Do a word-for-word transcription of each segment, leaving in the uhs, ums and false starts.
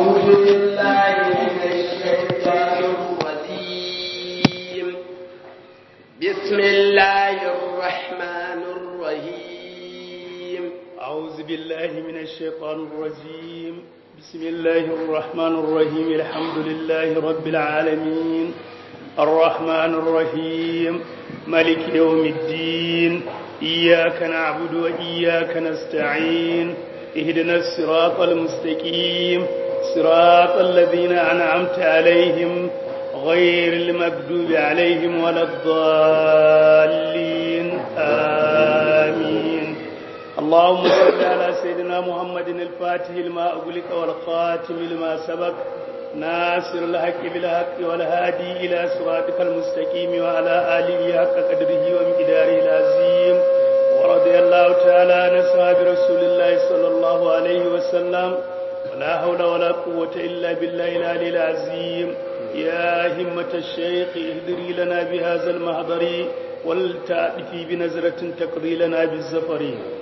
أعوذ بالله من الشيطان الرجيم بسم الله الرحمن الرحيم أعوذ بالله من الشيطان الرجيم بسم الله الرحمن الرحيم الحمد لله رب العالمين الرحمن الرحيم مالك يوم الدين إياك نعبد وإياك نستعين اهدنا الصراط المستقيم صراط الذين أنعمت عليهم غير المغضوب عليهم ولا الضالين آمين اللهم صل على سيدنا محمد الفاتح لما أغلق والخاتم لما سبق ناصر الحق بالحق والهادي إلى صراطك المستقيم وعلى آله حق قدره ومقداره العظيم ورضي الله تعالى عن أصحاب رسول الله صلى الله عليه وسلم ولا حول ولا قوة إلا بالله العلي العظيم يا همة الشيخ اهدري لنا بهذا المحضر ولتأتي بنظرة تقضي لنا بالزفر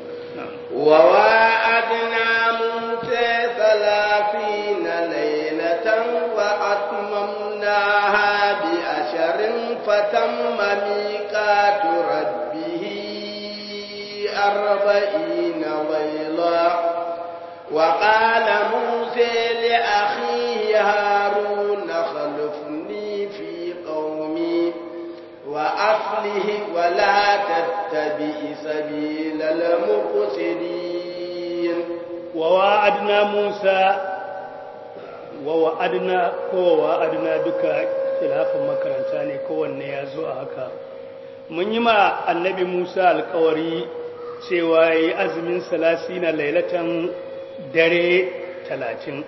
وواعدنا موسى ثلاثين ليلة وأتممناها بعشر فتم ميقات ربه أربعين ليلة وقال موسى لأخيه هارون خلفني في قومي وأصله ولا تتبع سبيل المفسدين ووعدنا موسى ووعدنا ووعدنا duka khilafin makaranta ne kowanne ya zo a haka mun yi ma annabi Musa alƙawari cewa yayi azumin salasina lailatan dare talatin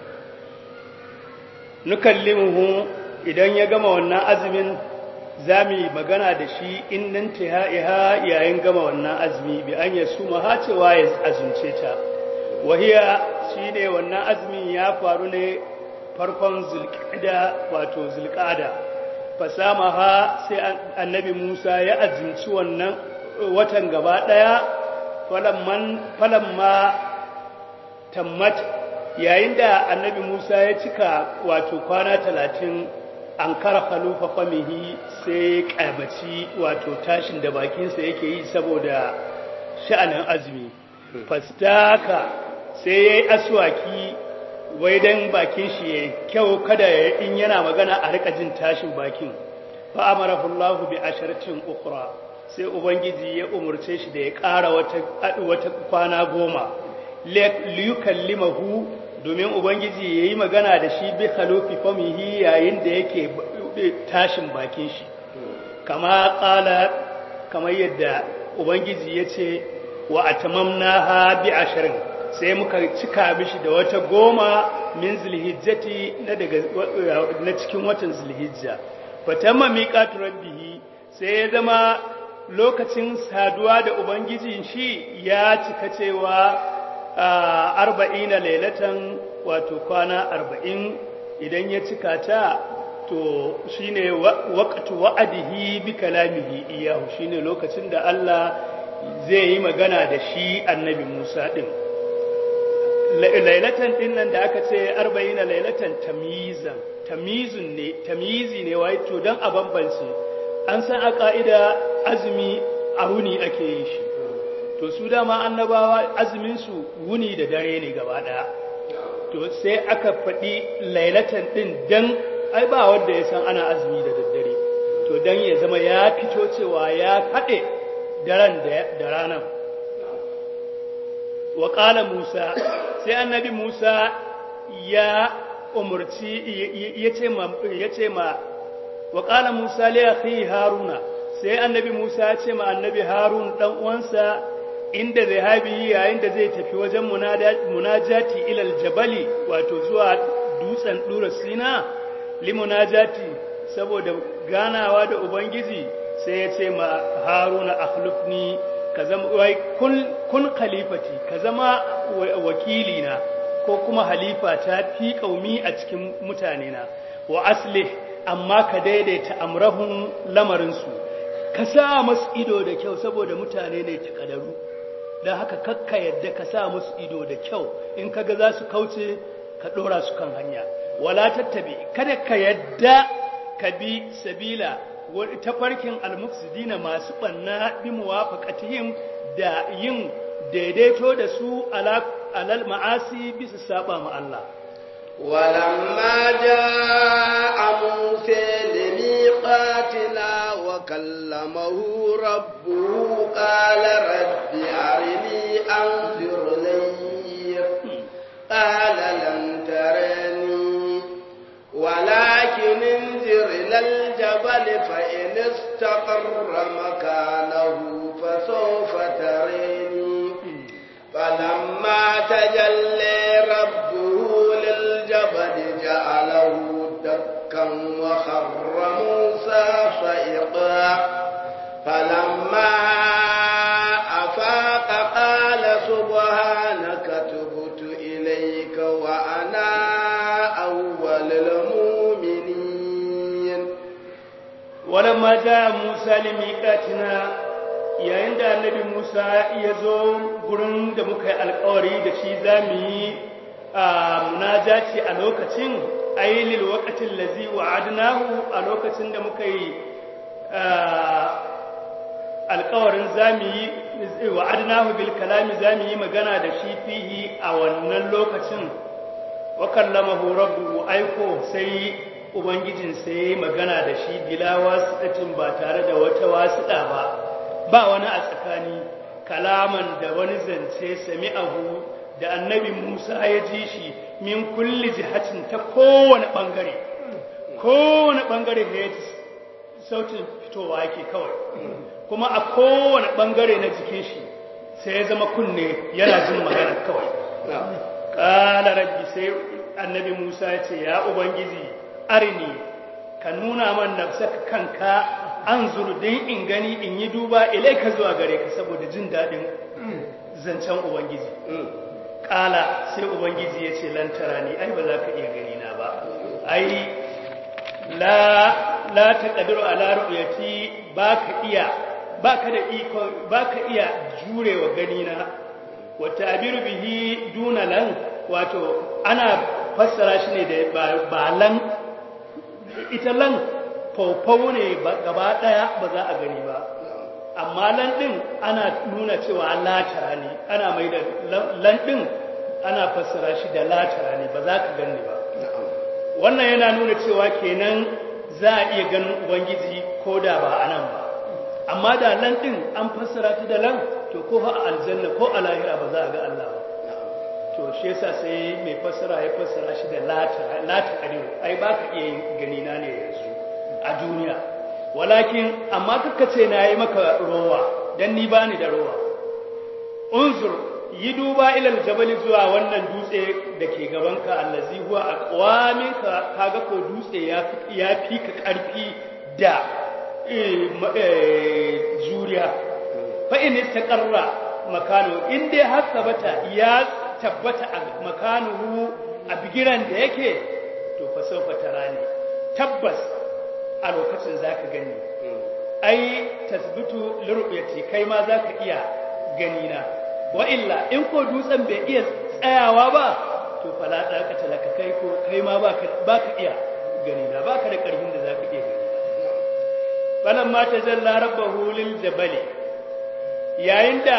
nukallimuhu idan ya gama wannan azumin za mu yi magana da shi innan tihaiha yayin gama wannan azumi bi an yasu ma cewa ya azumce ta wahiya shine wannan azumin ya faru ne farkon zulqa'da wato zulqa'da fasamaha sai annabi Musa ya azumci wannan watan gaba daya falamman falamma tammat yayin da annabi Musa ya cika wato kwana talatin an kara khalufa famihi sai ƙabaci wato tashin da bakinsa yake yi saboda sha'anin azumi fastaka sai yayi aswaki wai dan bakin shi yayi kyau kada in yana magana a rika jin tashin bakin fa amarahu Allah bi asharatin ukhra sai ubangiji ya umurce shi da ya ƙara wata wata kwana goma liyukallimahu domin ubangiji yayi magana da shi bi khalufi famihi yayin da yake tashin bakin shi kama qala kamar yadda ubangiji yace wa atamamnaha bi asharin sai muka cika mishi da wata goma min zulhijjati na daga na cikin watan zulhijja fatamma miqatu rabbih sai ya zama lokacin saduwa da ubangijin shi ya cika cewa arba'ina lailatan wato kwana arba'in idan ya cika ta to shine waqtu wa'adihi bi kalamihi iyahu shine lokacin da Allah zai yi magana da shi annabi Musa din lailatan din nan da aka ce arba'ina lailatan tamyizan tamyizun ne tamyizi ne wai to dan a bambance an san a ka'ida azumi a wuni ake yin shi to su dama annabawa azumin su wuni da dare ne gaba daya to sai aka faɗi lailatan din dan ai ba wanda ya san ana azumi da daddare to dan ya zama ya fito cewa ya haɗe daren da ranar wa qala Musa sai annabi Musa ya umurci yace ma yace ma wa qala Musa li akhi Haruna sai annabi Musa ya ce ma annabi Harun dan uwansa inda zahabi yayin da zai tafi wajen munajati ilal jabali wato zuwa dutsen dura Sina limunajati saboda ganawa da ubangiji sai ya ce ma Haruna akhlifni ka zama wai kun kun khalifati ka zama wakili na ko kuma halifa ta fi kaumi a cikin mutane na wa aslih amma ka daidaita amrahum lamarin su ka sa musu ido da kyau saboda mutane ne ta kadaru dan haka kakka yadda ka sa musu ido da kyau in kaga za su kauce ka dora su kan hanya wala tattabi kada ka yadda ka bi sabila tafarkin almufsidina masu banna bi muwafaqatihim da yin daidaito da su alal ma'asi bisa saba ma Allah ولما جاء موسى لميقاتنا وكلمه ربه قال رب أرني أنظر إليك قال لن ترني ولكن انظر إلى الجبل فإن استقر مكانه فسوف تريني فلما تجلى ربه للجبل جعله دكا وخر موسى صعقا فلما أفاق قال سبحانك تبت إليك وأنا أول المؤمنين ولما جاء موسى لميقاتنا yayin da annabi Musa ya zo gurin da muka yi alƙawari da shi zamu yi munajati a lokacin ayyil waqtil ladzi wa'adnahu a lokacin da muka yi alƙawarin zamu yi wa'adnahu bil kalami zamu yi magana da shi fihi a wannan lokacin wa kallamahu rabbuhu aiko sai ubangijin sai magana da shi bila wasiqatin ba tare da wata wasiqa ba ba wani a tsakani kalaman da wani zance sami'ahu da annabi Musa ya ji shi min kulli jihatin ta kowane bangare kowane bangare ne sautin fitowa yake kawai kuma a kowane bangare na jikin shi sai ya zama kunne yana jin magana kawai qala rabbi sai annabi Musa ya ce ya ubangiji arini ka nuna man nafsaka kanka an zurdin in gani in yi duba ilaika zuwa gare ka saboda jin daɗin zancen ubangiji ƙala sai ubangiji ya ce lantara ni ai ba za ka iya gani na ba ai la la taqdiru ala ru'yati baka iya baka da iko baka iya jurewa gani na wa ta'biru bihi duna lan wato ana fassara shi ne da ba lan ita lan faufau ne gaba daya ba za a gani ba amma lan din ana nuna cewa latara ne ana mai da lan din ana fassara shi da latara ne ba za ka gani ba wannan yana nuna cewa kenan za a iya ganin ubangiji ko da ba a nan ba amma da lan din an fassara ta da lan to ko a aljanna ko a lahira ba za a ga Allah ba to shi yasa sai mai fassara ya fassara shi da latara latara ai ba ka iya gani na ne yanzu a duniya walakin amma kaka ce na yi maka rowa dan ni bani da rowa unzur yi duba ilal jabali zuwa wannan dutse da ke gabanka allazi huwa aqwaminka kaga ko dutse ya ya fi ka karfi da juriya fa in istaqarra makano in dai har tabbata ya tabbata a makanuhu a bigiran da yake to fa sawfa tarani tabbas a lokacin za ka gani ai tasbitu liruyati kai ma za ka iya gani na wa illa in ko dutsen bai iya tsayawa ba to fala da ka talaka kai ko kai ma ba ka iya gani na ba ka da karfin da za ka iya gani falan ma tajalla rabbahu lil jabali yayin da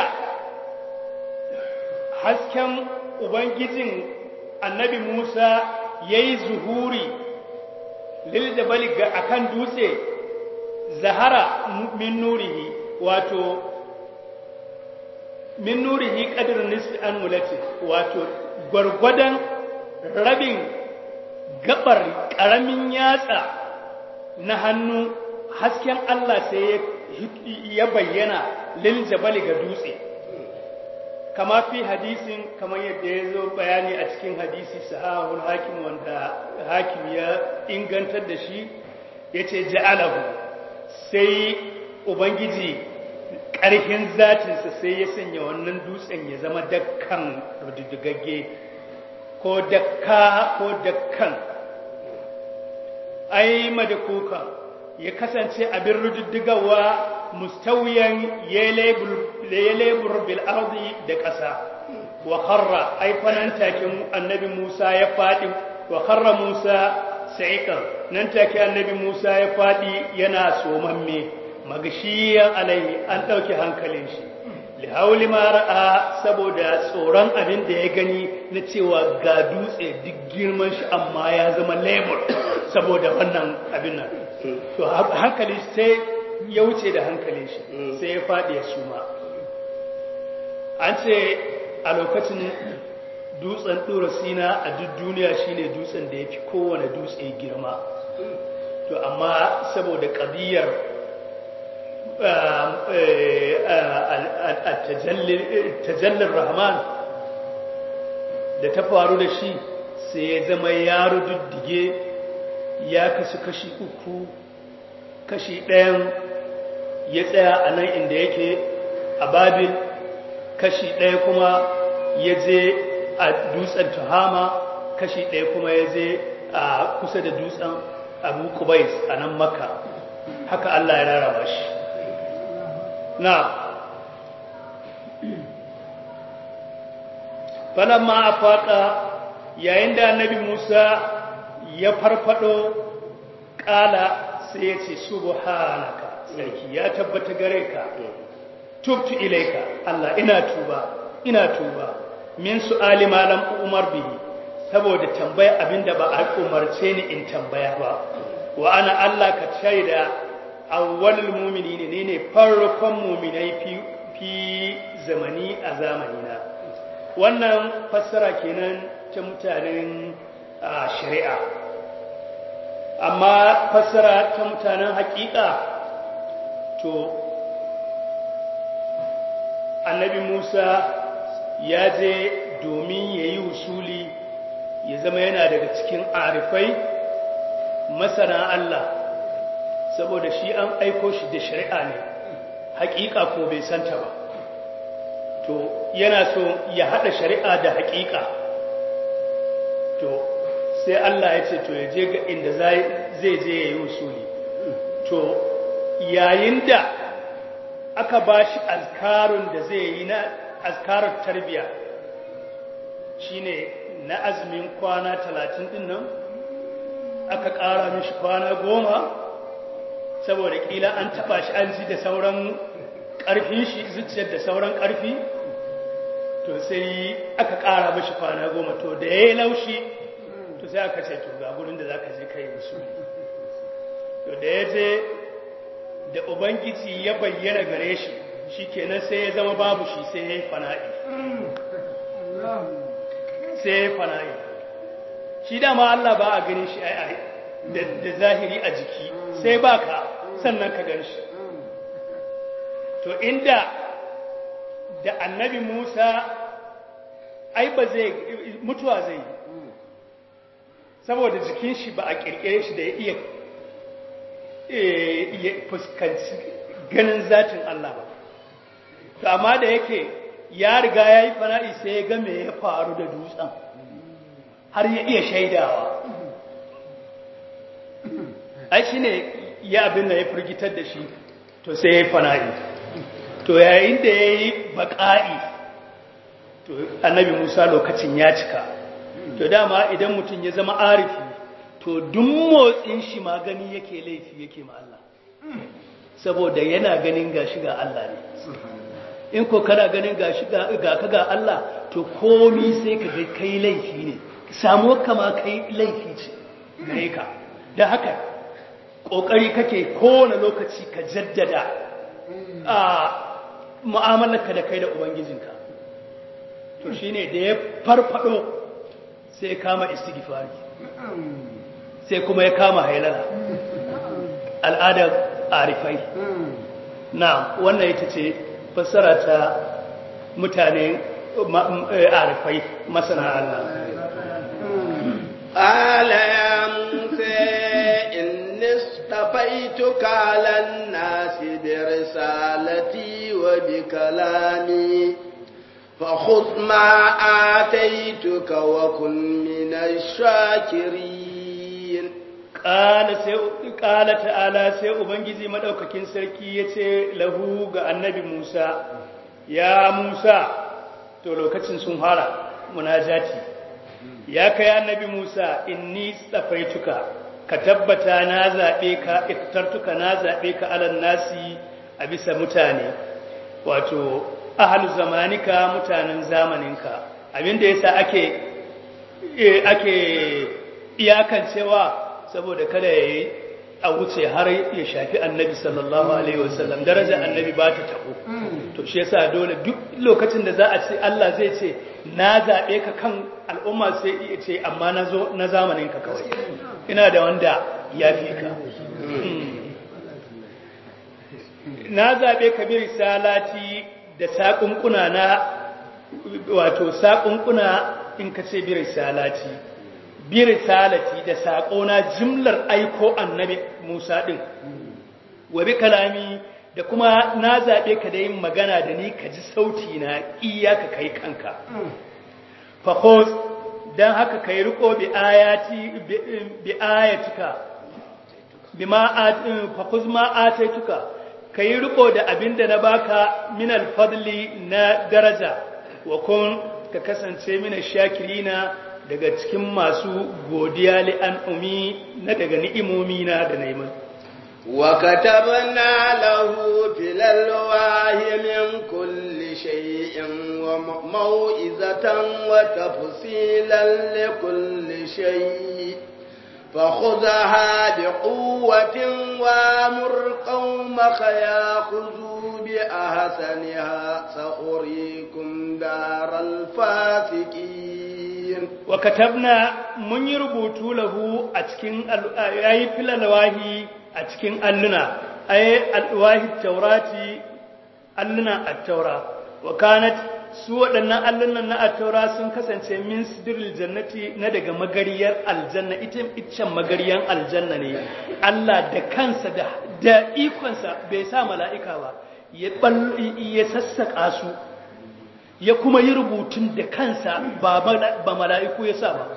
hasken ubangijin annabi Musa yayi zuhuri lil jabali ga akan dutse zahara min nurihi wato min nurihi qadr nisfi an mulati wato gurgudan rabin gabar karamin yatsa na hannu hasken Allah sai ya bayyana lil jabali ga dutse kama fi hadisin kamar yadda ya zo bayani a cikin hadisi sahahul hakim wanda hakim ya ingantar da shi yace ja'alahu sai ubangiji ƙarfin zatinsa sai ya sanya wannan dutsen ya zama dakkan rududugagge ko dakka ko dakkan ai madakuka ya kasance abin rududugawa mustawiyan ya lebur bil ardi da ƙasa wa kharra ai fanan takin annabi Musa ya fadi wa kharra Musa sa'iqan nan take annabi Musa ya fadi yana somamme magashiyan alai an dauke hankalin shi li hauli ma ra'a saboda tsoron abin da ya gani na cewa ga dutse duk girman shi amma ya zama lebur saboda wannan abin nan to hankali sai ya wuce da hankalin shi sai ya fadi ya suma an ce a lokacin dutsen ɗora sina a duk duniya shine dutsen da ya fi kowane dutse girma to amma saboda ƙabiyar tajallin rahman da ta faru da shi sai ya zama ya rududdige ya kasu kashi uku kashi ɗayan ya tsaya a nan inda yake a babil kashi ɗaya kuma ya je a dutsen tuhama kashi ɗaya kuma ya je a kusa da dutsen abu kubais a nan maka haka Allah ya rarraba shi na falamma a faɗa yayin da annabi Musa ya farfado ƙala sai ya ce subhanaka sarki ya tabbata gare ka tubtu ilaika Allah ina tuba ina tuba min su'ali ma lam umar bihi saboda tambaya abinda ba a umarce ni in tambaya ba wa ana Allah ka shaida awwalul mu'minin ne ne farkon mu'minai fi fi zamani a zamanina wannan fassara kenan ta mutanen shari'a amma fassara ta mutanen haƙiƙa to annabi Musa ya je domin ya yi usuli ya zama yana daga cikin arifai masana Allah saboda shi an aiko shi da shari'a ne haƙiƙa ko bai santa ba to yana so ya haɗa shari'a da haƙiƙa to sai Allah ya ce to ya je ga inda zai je ya yi usuli to yayin da aka ba shi azkarun da zai yi na azkarar tarbiya shine na azumin kwana talatin din nan aka ƙara mishi kwana goma saboda ƙila an taɓa shi an ji da sauran ƙarfin shi zuciyar da sauran ƙarfi to sai aka ƙara mishi kwana goma to da ya yi laushi to sai aka ce to ga gurin da za ka je ka yi musu to da ya je da ubangiji ya bayyana gare shi shi kenan sai ya zama babu shi sai ya yi fana'i sai ya yi fana'i shi dama Allah ba a gani shi ai da zahiri a jiki sai ba ka sannan ka gan shi to inda da annabi Musa ai ba zai mutuwa zai yi saboda jikin shi ba a kirkire shi da ya iya ya fuskanci ganin zatin Allah ba to amma da yake ya riga ya yi fana'i sai ya ga me ya faru da dutsen har ya iya shaidawa ai shi ne ya abin da ya firgitar da shi to sai ya yi fana'i to yayin da ya yi baƙa'i to annabi Musa lokacin ya cika to dama idan mutum ya zama arifi to duk motsin shi ma gani yake laifi yake ma Allah saboda yana ganin gashi ga Allah ne in ko kana ganin gashi ga ka ga Allah to komi sai ka ga kai laifi ne samu kama kai laifi ce gare ka da haka kokari kake kowane lokaci ka jaddada a mu'amalarka da kai da ubangijinka to shine da ya farfado sai ya kama istighfari sai kuma ya kama hailala al'adar arifai na wannan ita ce fassara ta mutane arifai masana Allah قال يا موسى إني اصطفيتك على الناس برسالتي وبكلامي فخذ ما آتيتك وكن من الشاكرين قال سي قال تعالى سي ubangiji madaukakin sarki yace lahu ga annabi Musa ya Musa to lokacin sun fara munajati ya kai annabi Musa inni tsafaituka ka tabbata na zabe ka ittartuka na zabe ka alan nasi a bisa mutane wato ahlu zamanika mutanen zamaninka abinda yasa ake ake iyakancewa saboda kada yayi a wuce har ya shafi annabi sallallahu alaihi wasallam darajar annabi ba ta tabo to shi yasa dole duk lokacin da za a ce Allah zai ce na zabe ka kan al'umma sai ya ce amma nazo na zamanin ka kawai ina da wanda yafi ka na zabe ka bi risalati da saƙunƙuna na wato saƙunƙuna in ka ce bi risalati bi risalati da saƙona jimlar aiko annabi Musa din wa bi kalami da kuma na zabe ka da yin magana da ni ka ji sauti na iyaka kai kanka fa khuz dan haka kai riko bi ayati bi ayatika bima fa khuz ma ataituka kai riko da abinda na baka min alfadli na daraja wa kun ka kasance min shakirina daga cikin masu godiya li an umi na daga ni'imomi na da nayi wa katabna lahu fil alwahi min kulli shay'in wa mau'izatan wa tafsilan li kulli shay' فخذها بقوة وامر قومك يأخذوا بأحسنها سأريكم دار الفاسقين وكتبنا من يربط له أتكين أي في الألواهي أتكين ألنا أي الألواهي التوراة ألنا التوراة وكانت su waɗannan allunan na attaura sun kasance min sidiril jannati na daga magariyar aljanna ita iccen magariyar aljanna ne Allah da kansa da da ikonsa bai sa mala'ika ba ya ya sassaka su ya kuma yi rubutun da kansa ba ba mala'iku ya sa ba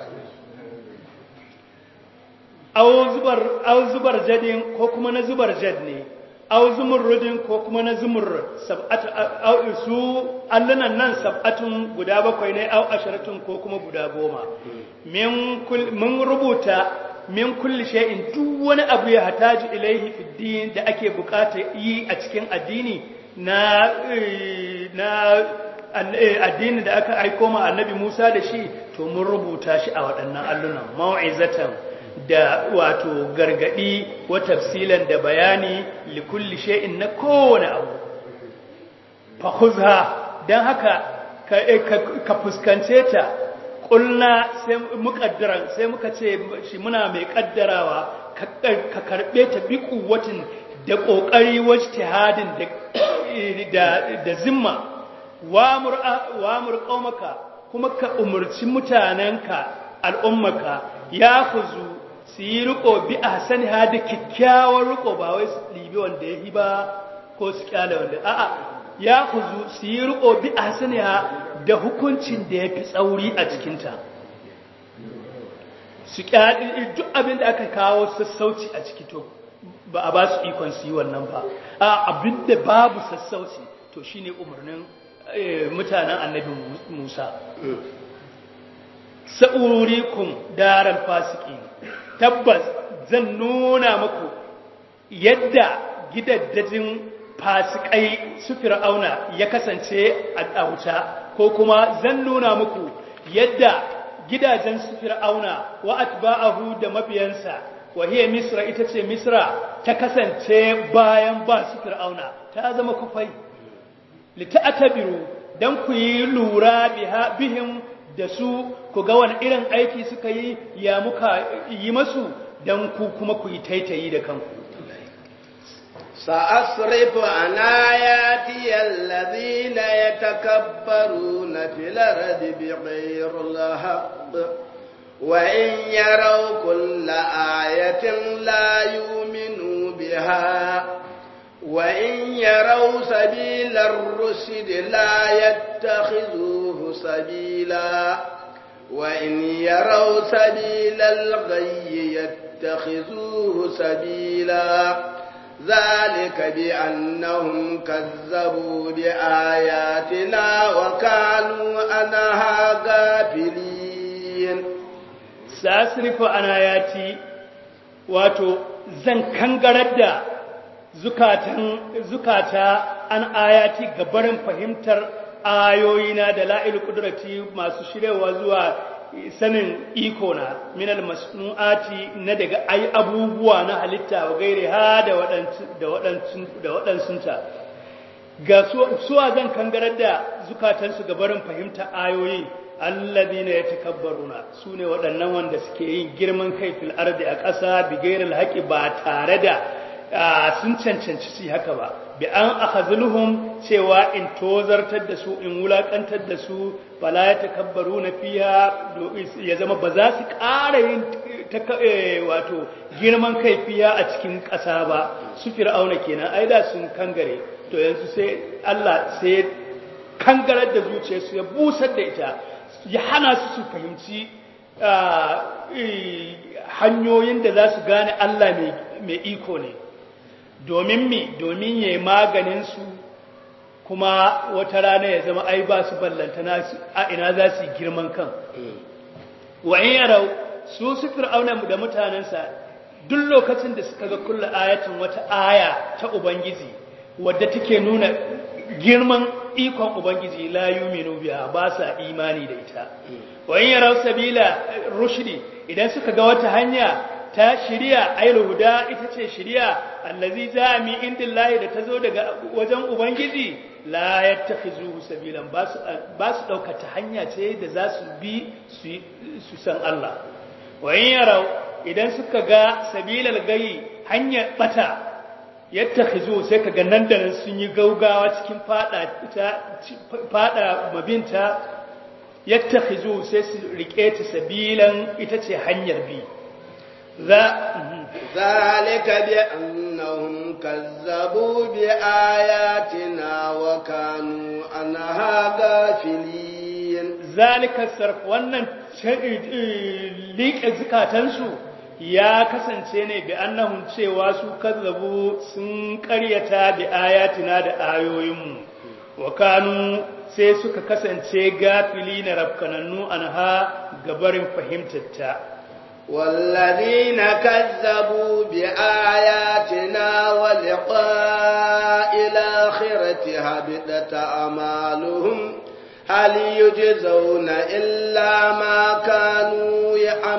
aw zubar aw zubar jadin ko kuma na zubar jad ne aw zumurrudin ko kuma na zumurrud sab'atu aw su allanan nan sab'atun guda bakwai ne aw asharatun ko kuma guda goma min kull mun rubuta min kulli shay'in duk wani abu ya hataji ilaihi fi din da ake bukata yi a cikin addini na na addini da aka aika ma annabi Musa da shi to mun rubuta shi a waɗannan allunan mau'izatan da wato gargadi wa tafsilan da bayani li kulli shay'in na kowane abu fa khuzha dan haka ka fuskance ta kulna sai muqaddaran sai muka ce shi muna mai kaddarawa ka karbe ta bi kuwatin da kokari wajtihadin da da zimma wa mur wa mur qaumaka kuma ka umurci mutanenka al'ummaka ya khuzu su yi riko bi a sani ha da kyakkyawar riko ba wai su ɗibi wanda ya yi ba ko su kyale wanda a'a ya kuzu su yi riko bi a sani ha da hukuncin da ya fi tsauri a cikinta su kyale duk abin da aka kawo sassauci a ciki to ba a ba su ikon su yi wannan ba a abin da babu sassauci to shine umarnin mutanen annabi Musa sa'urikum daral fasiki tabbas zan nuna muku yadda gidaddajin fasikai su fir'auna ya kasance a wuta ko kuma zan nuna muku yadda gidajen su fir'auna wa atba'ahu da mabiyansa wa hiya misra ita ce misra ta kasance bayan ba su fir'auna ta zama kufai lita'tabiru dan ku yi lura biha bihim da su ku ga wani irin aiki suka yi ya muka yi masu don ku kuma ku yi taitayi da kanku. sa'asrifu an ayati alladhina yatakabbaruna fil ardi bighayri al-haqq wa in yaraw kulla ayatin la yu'minu biha wa in yaraw sabila ar-rushd la yattakhidhuhu sabila wa in yaraw sabila al-ghayy yattakhidhuhu sabila ذلك بأنهم كذبوا بآياتنا وكانوا عنها غافلين سأصرف عن آياتي واتو zan kangarar da zukatan zukata an ayati gabarin fahimtar ayoyina da la'il qudrati masu shirewa zuwa sanin iko na minal masnuati na daga ai abubuwa na halitta wa gaire ha da wadansu da wadansu da wadansunta ga suwa zan kangarar da zukatan su gabarin fahimtar ayoyi alladhina yatakabbaruna sune waɗannan wanda suke yin girman kai fil ardi a ƙasa bi gairil haqi ba tare da sun cancanci su haka ba bi an akhazluhum cewa in tozartar da su in wulakantar da su fala yatakabbaruna fiha ya zama ba za su ƙara yin wato girman kai fiha a cikin ƙasa ba su fir'auna kenan ai da sun kangare to yanzu sai Allah sai kangarar da zuciyarsu ya busar da ita ya hana su su fahimci hanyoyin da za su gane Allah mai iko ne domin mi domin ya yi maganinsu kuma wata rana ya zama ai ba su ballantana a ina za su yi girman kan wa in yarau su su fir'auna da mutanensa duk lokacin da suka ga kullu ayatin wata aya ta ubangiji wadda take nuna girman ikon ubangiji la yuminu biha ba sa imani da ita wa in yaraw sabila rushdi idan suka ga wata hanya ta shiriya ayul huda ita ce shiriya allazi zami indillahi da tazo daga wajen ubangiji la yattakhizuhu sabilan ba su ba su dauka ta hanya ce da za su bi su san Allah wa in yaraw idan suka ga sabilal gayi hanyar bata yattakhizu sai kaga nan da nan sun yi gaugawa cikin fada ta fada mabinta yattakhizu sai su rike ta sabilan ita ce hanyar bi za zalika bi annahum kazzabu bi ayatina wa kanu anha gafilin zalika sarf wannan liƙe zukatansu ya kasance ne bi annahum cewa su kazzabu sun ƙaryata bi ayatina da ayoyinmu wa kanu sai suka kasance gafili na rafkanannu anha gabarin fahimtarta والذين كذبوا بآياتنا ولقاء الآخرة هبطت أعمالهم هل يجزون إلا ما كانوا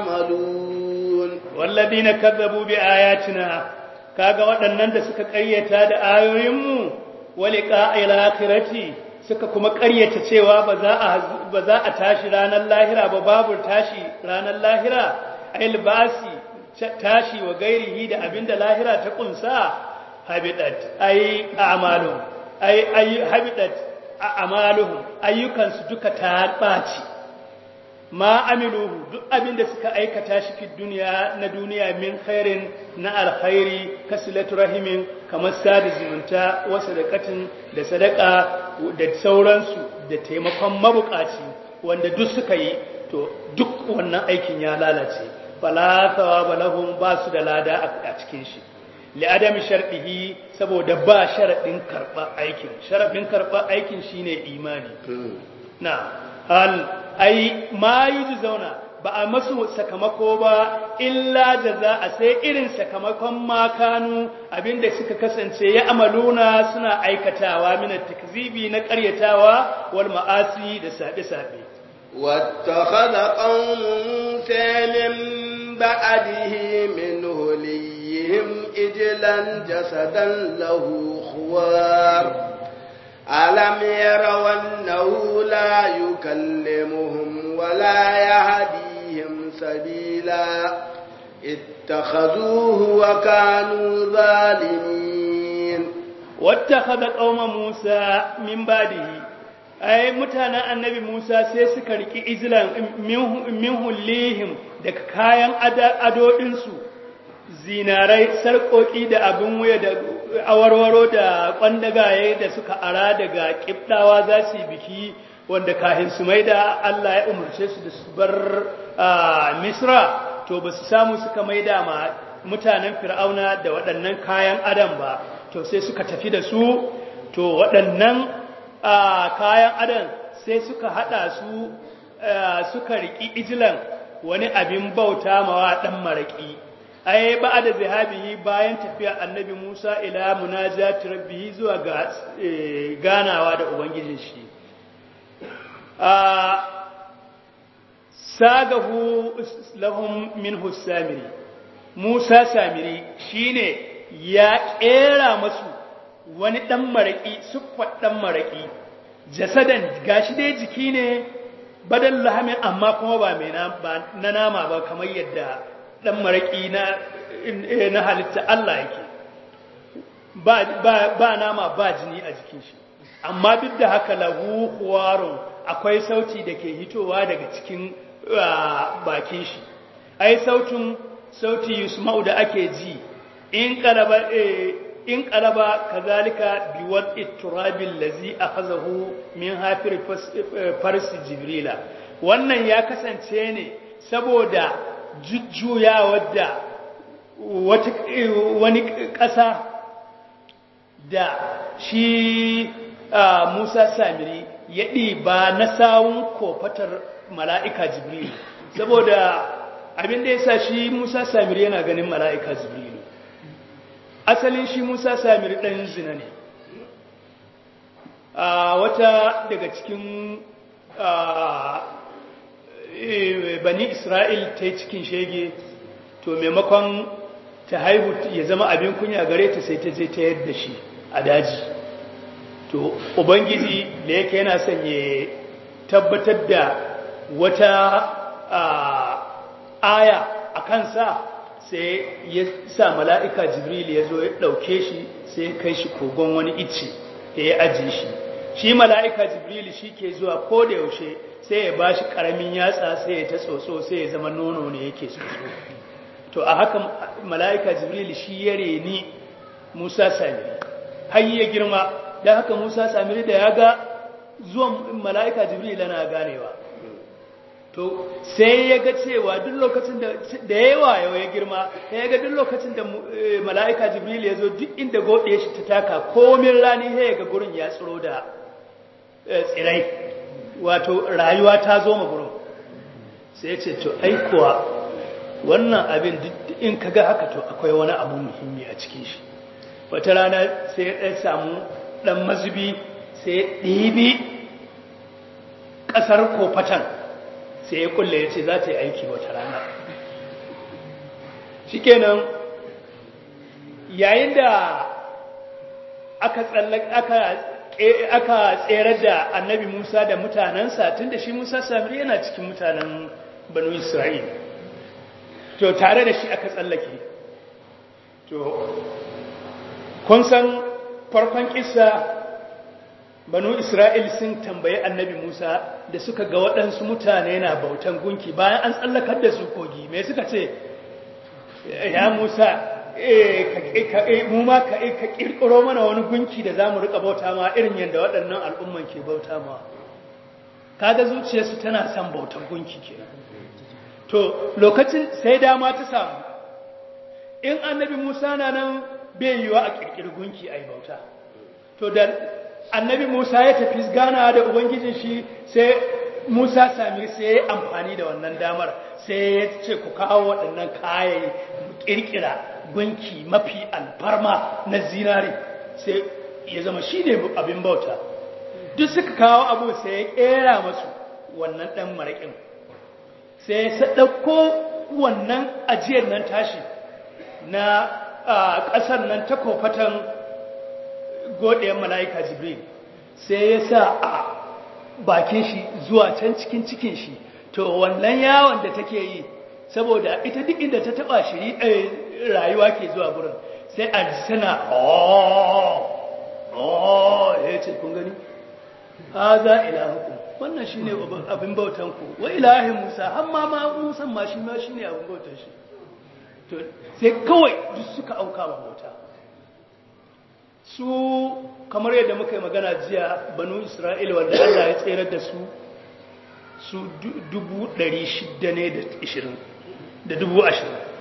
يعملون والذين كذبوا بآياتنا kaga waɗannan da suka ƙaryata da ayoyinmu walika ila akhirati suka kuma ƙaryata cewa ba za a ba za a tashi ranar lahira ba babu tashi ranar lahira ayil basi tashi wa gairihi da abinda lahira ta kunsa habidat ay a'maluhum ay ay habidat a'maluhum ayyukansu duka ta baci ma amiluhu duk abinda suka aikata shi fi duniya na duniya min khairin na alkhairi kasilatu rahimin kamar sada zumunta wa sadaqatin da sadaka da sauransu da taimakon mabukaci wanda duk suka yi to duk wannan aikin ya lalace fala thawaba lahum ba su da lada a cikin shi li adami shartihi saboda ba sharadin karba aikin sharadin karba aikin shine imani na hal ai ma zauna ba a masu sakamako ba illa jaza sai irin sakamakon makanu abinda suka kasance ya amaluna suna aikatawa min takzibi na ƙaryatawa wal ma'asi da sabe-sabe wattakhadha qawmun min ba'dihi min huliyhim ijlan jasadan lahu khuwar ألم يروا أنه لا يكلمهم ولا يهديهم سبيلا اتخذوه وكانوا ظالمين واتخذ قوم موسى من بعده أي متانا النبي موسى سيسكرك إزلا منه ليهم دك كاين أدو إنسو zinarai sarƙoƙi da abin wuya da awarwaro da ƙwandagaye da suka ara daga ƙibɗawa za su yi biki wanda kahin su mai da Allah ya umarce su da su bar misra to ba su samu suka mai da ma mutanen fir'auna da waɗannan kayan adam ba to sai suka tafi da su to waɗannan kayan adam sai suka hada su suka riki ijilan wani abin bauta mawa dan maraki ai ba da zahabihi bayan tafiya annabi Musa ila munajati rabbihi zuwa ga ganawa da ubangijin shi sagahu lahum minhu samiri Musa samiri shine ya kera masu wani dan maraki suffar dan maraki jasadan gashi dai jiki ne badal lahamin amma kuma ba mai na nama ba kamar yadda dan maraki na na halitta Allah yake ba ba ba nama ba jini a jikin shi amma duk da haka lahu khuwarun akwai sauti da ke hitowa daga cikin bakin shi ai sautin sauti yusma'u da ake ji in qalaba in qalaba kazalika biwad itturabil ladzi akhazahu min hafir farsi jibrila wannan ya kasance ne saboda jujjuyawa da wata wani ƙasa da shi Musa Samiri ya ɗiba na sawun kofatar mala'ika Jibril saboda abin da ya sa shi Musa Samiri yana ganin mala'ika Jibril asalin shi Musa Samiri ɗan zina ne a wata daga cikin bani Isra'il ta yi cikin shege to maimakon ta haihu ya zama abin kunya gare ta sai ta je ta yadda shi a daji to ubangiji da yake yana son ya tabbatar da wata aya a kansa sai ya sa mala'ika jibril ya zo ya ɗauke shi sai ya kai shi kogon wani icce da ya ajiye shi shi mala'ika jibril shi ke zuwa ko da yaushe sai ya ba shi ƙaramin yatsa sai ya ta tsotso sai ya zama nono ne yake tsotso to a haka mala'ika jibril shi ya reni musa samiri har ya girma da haka musa samiri da ya ga zuwan mala'ika jibril na ganewa to sai ya ga cewa duk lokacin da yawa yau ya girma sai ya ga duk lokacin da mala'ika jibril ya zo duk inda goɗe shi ta taka komin rani sai ya ga gurin ya tsiro da tsirai wato rayuwa ta zo ma gurin sai ya ce to aikuwa wannan abin in ka ga haka to akwai wani abu muhimmi a cikin shi wata rana sai ya ɗan samu ɗan mazubi sai ya ɗibi ƙasar kofatan sai ya kulle ya ce za ta yi aiki wata rana shi kenan yayin da aka aka tserar da annabi musa da mutanensa tun da shi musa samiri yana cikin mutanen banu isra'il to tare da shi aka tsallake to kun san farkon kissa banu isra'il sun tambayi annabi musa da suka ga waɗansu mutane na bautan gunki bayan an tsallakar da su kogi mai suka ce ya musa mu ma ka ƙirƙiro mana wani gunki da za mu riƙa bauta ma irin yadda waɗannan al'umman ke bauta ma kaga zuciyarsu tana son bautan gunki ke to lokacin sai dama ta samu in annabi musa na nan bai yiwa a ƙirƙiri gunki a yi bauta to da annabi musa ya tafi gana da ubangijin shi sai musa sami sai ya amfani da wannan damar sai ya ce ku kawo waɗannan kayayi ƙirƙira gunki mafi alfarma na zinare sai ya zama shi ne abin bauta duk suka kawo abu sai ya ƙera masu wannan ɗan maraƙin sai ya ɗauko wannan ajiyar nan tashi na ƙasar nan ta kofatan godiyar mala'ika jibril sai ya sa a bakin shi zuwa can cikin cikin shi to wannan yawon da take yi saboda ita duk inda ta taba shiri rayuwa ke zuwa gurin sai a sana oh oh ya ce kun gani haza ilahukum wannan shine abin bautan ku wa ilahin musa amma ma musa ma shi ma shine abin bautan shi to sai kawai duk suka auka wa bauta su kamar yadda muka yi magana jiya banu isra'ila wanda Allah ya tserar da su su dubu ɗari shida ne da ishirin da dubu ashirin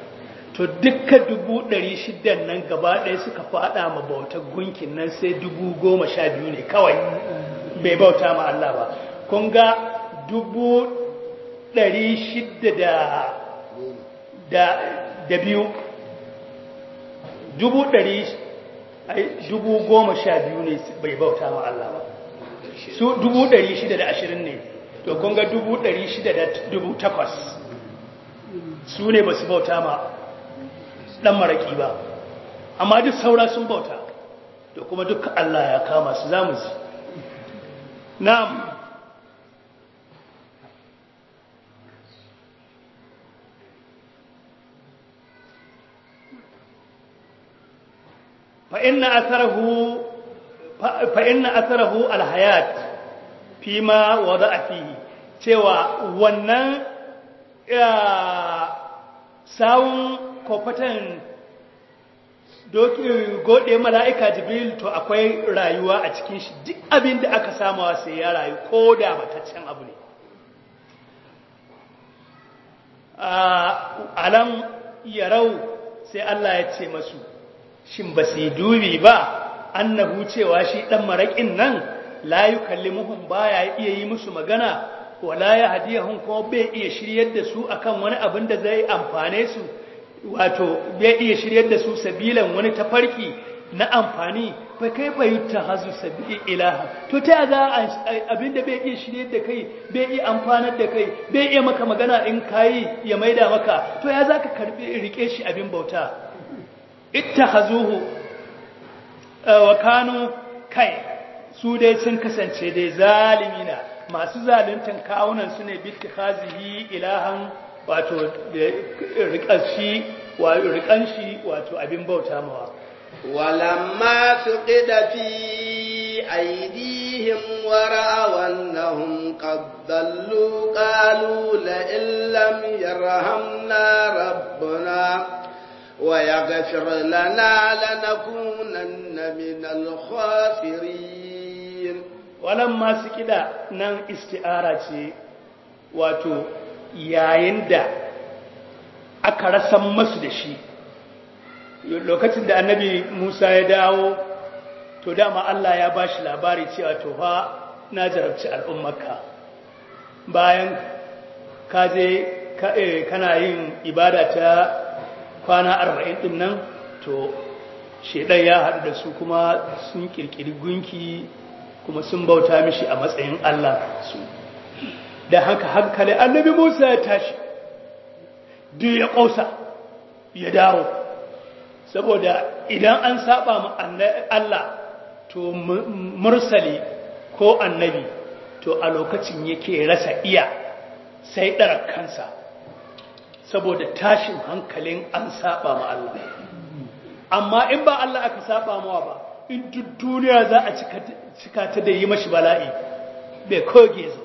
to dukkan dubu ɗari shidan nan gaba ɗaya suka faɗa ma bautar gunkin nan sai dubu goma sha biyu ne kawai bai bauta ma Allah ba. Kun ga dubu ɗari shida da da da biyu dubu ɗari dubu goma sha biyu ne bai bauta ma Allah ba, su dubu ɗari shida da ashirin ne, to kun ga dubu ɗari shida da dubu takwas su ne ba su bauta ma ɗan maraƙi ba, amma duk saura sun bauta, to kuma duk Allah ya kama su za mu ji. Na'am. فإن أثره فإن أثره الحياة فيما وضع فيه cewa wannan sawun kofatan doki gode mala'ika jibril to akwai rayuwa a cikin shi, duk abin da aka samawa sai ya rayu ko da mataccen abu ne. Alam yarau sai Allah ya ce masu shin ba su dubi ba annahu cewa shi dan maraƙin nan la yukallimuhum baya iya yi musu magana wala yahdihum ko bai iya shiryar da su akan wani abin da zai amfane su, wato bai iya shiryar da su sabilan wani tafarki na amfani fa kaifa yutahazu sabi ilaha, to ta za abin da bai iya shiryar da kai bai iya amfanar da kai bai iya maka magana in kai ya maida maka, to ya zaka karbi rike shi abin bauta. ittakhazuhu wa kanu kai su dai sun kasance dai zalimina masu zaluntan kawunan su ne bittikhazihi ilahan, wato riƙashi wa riƙanshi wato abin bauta mawa. walamma suqida fi aydihim wa ra'aw annahum qad dallu qalu la illam yarhamna rabbuna ويغفر لنا لنكونن من الخاسرين. ولما سكدا نان استعارة ce wato yayin da aka rasan masu da shi lokacin da annabi Musa ya dawo, to dama Allah ya bashi labari cewa to fa na jarabci al'ummarka bayan ka je kana yin ibada ta kwana arba'in din nan, to shedan ya haɗu da su kuma sun kirkiri gunki kuma sun bauta mishi a matsayin Allah su, da haka hankali annabi Musa ya tashi duk ya ƙosa ya dawo, saboda idan an saba ma Allah to mursali ko annabi to a lokacin yake rasa iya sai ɗara kansa, saboda tashin hankalin an saba ma Allah. Amma in ba Allah aka saba mawa ba, in duk duniya za a cika ta da yi mashi bala'i bai koge zo.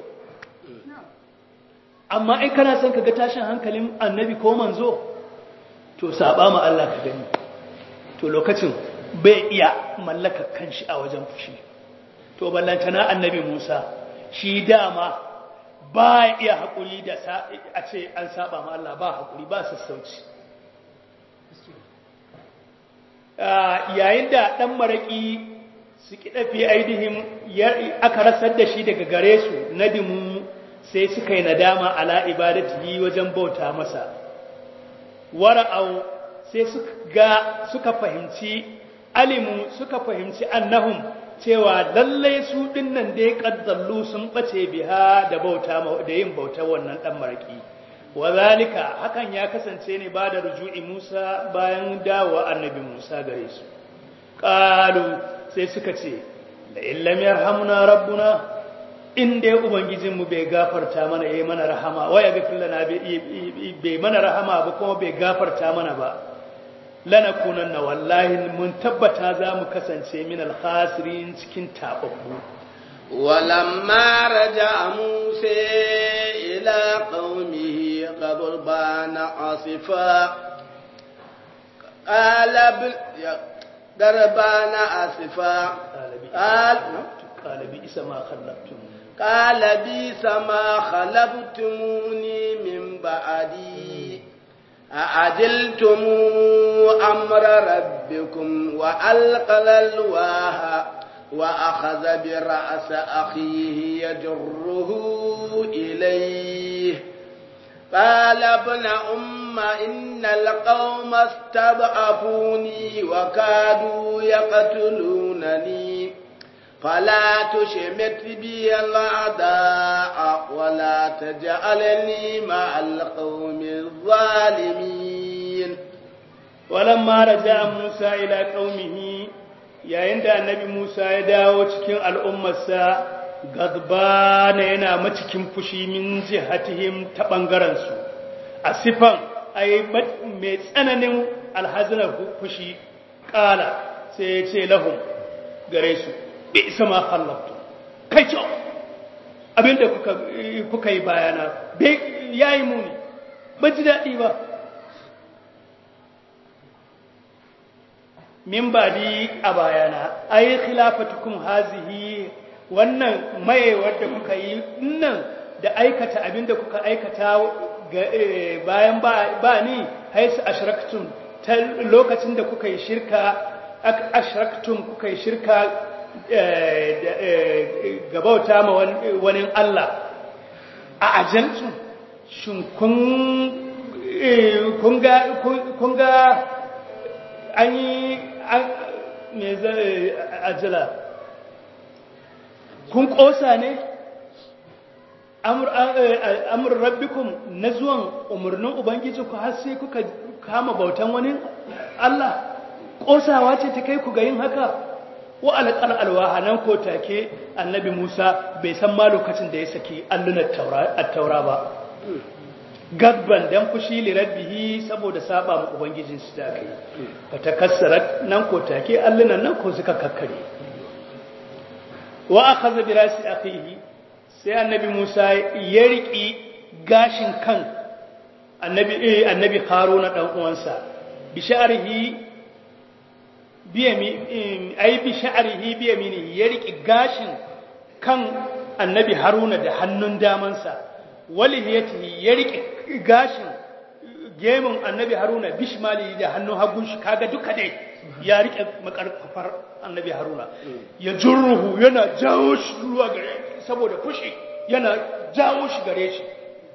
Amma in kana son ka ga tashin hankalin annabi ko manzo, to saba ma Allah ka gani, to lokacin bai iya mallaka kanshi a wajen fushi. To ballantana annabi Musa shi dama ba iya haƙuri da a ce an saba ma Allah, ba haƙuri ba sassauci. Yayin da ɗan maraƙi su kiɗa fi aidihim aka rasar da shi daga gare su, nadimu sai suka yi nadama ala ibadati wajen bauta masa. Wara'au sai suka fahimci alimu suka fahimci annahum cewa lallai su dinnan dai kaddallu sun bace biha da bauta da yin bautar wannan dan maraki. Wazalika hakan ya kasance ne ba da ruju'i Musa bayan dawowa annabi Musa gare su. Qalu sai suka ce la illam yarhamuna rabbuna in dai ubangijinmu bai gafarta mana yayi mana rahama waya gafir lana bai mana rahama ba kuma bai gafarta mana ba, lanakunanna wallahi mun tabbata za mu kasance min alkhasirin cikin tababbu. walamma raja'a Musa ila qaumihi ghadbana asifa qala ghadbana asifa qala bi isma khalaqtum qala bi sama khalaqtumuni min ba'di أعجلتم أمر ربكم وألقى الألواح وأخذ برأس أخيه يجره إليه قال ابن أم إن القوم استضعفوني وكادوا يقتلونني فلا تشمت بي الأعداء ولا تجعلني مع القوم الظالمين. ولما رجع موسى إلى قومه yayin da annabi Musa ya dawo cikin al'ummarsa gadbana yana macikin fushi min jihatihim ta bangaren su a sifan ai mai tsananin alhazinar fushi kala sai ya ce lahum gare su bi sama khallaftu kai ce abinda kuka kuka yi bayana bai yayi muni ba ji dadi ba min badi a bayana ai khilafatukum hazihi wannan mai wanda kuka yi nan da aikata abinda kuka aikata bayan ba ba ni haisu ashraktum ta lokacin da kuka yi shirka ashraktum kuka yi shirka gabauta ma wani Allah a ajaltum shin kun kun ga kun ga an yi me zai ajala kun kosa ne amur rabbikum na zuwan umarnin ubangijinku har sai kuka kama bautan wani Allah kosawa ce ta kai ku ga yin haka wa alqal alwaha nan ko take annabi Musa bai san ma lokacin da ya saki allunan taura ba gadban dan fushi li rabbihi saboda saba mu ubangijin su da kai fa takassarat nan ko take allunan nan ko suka kakkare wa akhadha bi rasi akhihi sai annabi Musa ya riki gashin kan annabi eh annabi Haruna dan uwansa bi sha'rihi bi yami ai bi sha'rihi bi yamini ya riki gashin kan annabi Haruna da hannun damansa walihiyatihi ya rike gashin gemun annabi Haruna bishmali da hannun hagun shi kaga duka dai ya rike makarfafar annabi Haruna ya jurruhu yana jawo shi zuwa gare saboda fushi yana jawo shi gare shi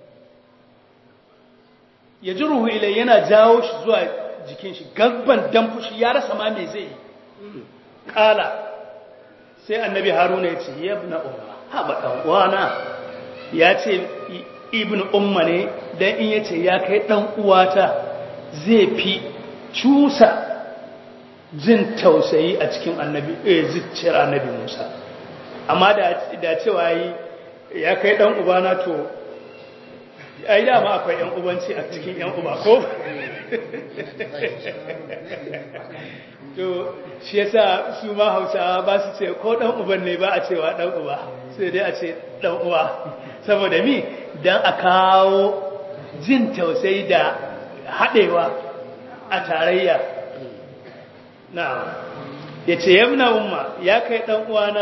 ya jurruhu ilai yana jawo shi zuwa jikin shi gabban dan fushi ya rasa ma me zai yi kala sai annabi Haruna ya ce ya ibn umma ha ba dan uwana ya ce ibn umma ne dan in yace ya kai dan uwata zai fi cusa jin tausayi a cikin annabi eh zuciyar annabi Musa amma da da cewa yi ya kai dan ubana to ai da ma akwai yan ubanci a cikin yan uba ko to shi yasa su ma Hausawa ba su ce ko dan uban ne ba a cewa dan uba sai dai a ce dan uwa saboda mi dan a kawo jin tausayi da hadewa a tarayya na yace yabna umma ya kai dan uwana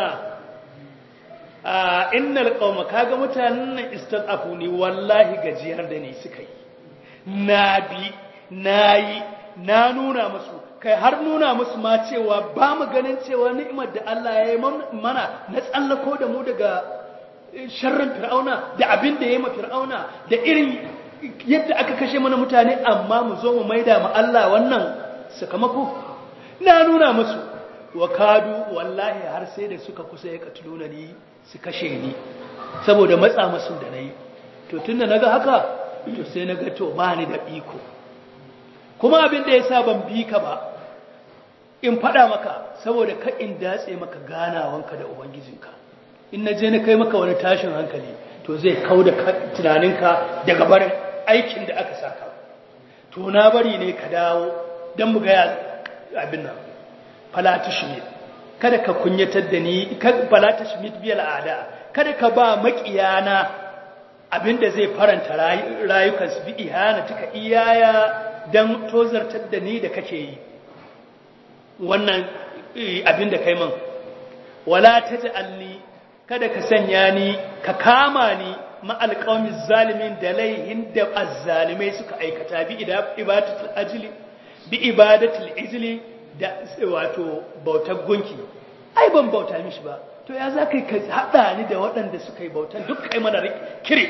a innal qauma kaga mutanen nan istadafuni wallahi gajiyar da ni suka yi nabi nayi na nuna musu kai har nuna musu ma cewa ba mu ganin cewa ni'imar da Allah ya yi mana na tsallako da mu daga sharrin fir'auna da abin da ya yi ma fir'auna da irin yadda aka kashe mana mutane amma mu zo mu maida ma Allah wannan sakamako na nuna musu wa kadu wallahi har sai da suka kusa ya katuluna ni su kashe ni saboda matsa musu da nayi to tunda naga haka to sai naga to ba ni da iko kuma abin da yasa ban bi ka ba in fada maka saboda ka in datse maka ganawanka da ubangijinka in naje na kai maka wani tashin hankali to zai kauda tunaninka daga barin aikin da aka saka to na bari ne ka dawo dan mu ga abin nan falatishmit kada ka kunyatar da ni falatishmit bil aada kada ka ba makiyana abinda zai faranta rayukan su bi ihana tuka iyaya dan tozartar da ni da kake yi wannan abinda kai man wala taj'alni kada ka sanya ni ka kama ni ma'al qaumi zalimin da laihin da azzalimai suka aikata bi ibadatul ajli bi ibadatul ijli da wato bautar gunki ai ban bauta mishi ba to ya za kai ka hada ni da waɗanda suka yi bautan duk kai mana kire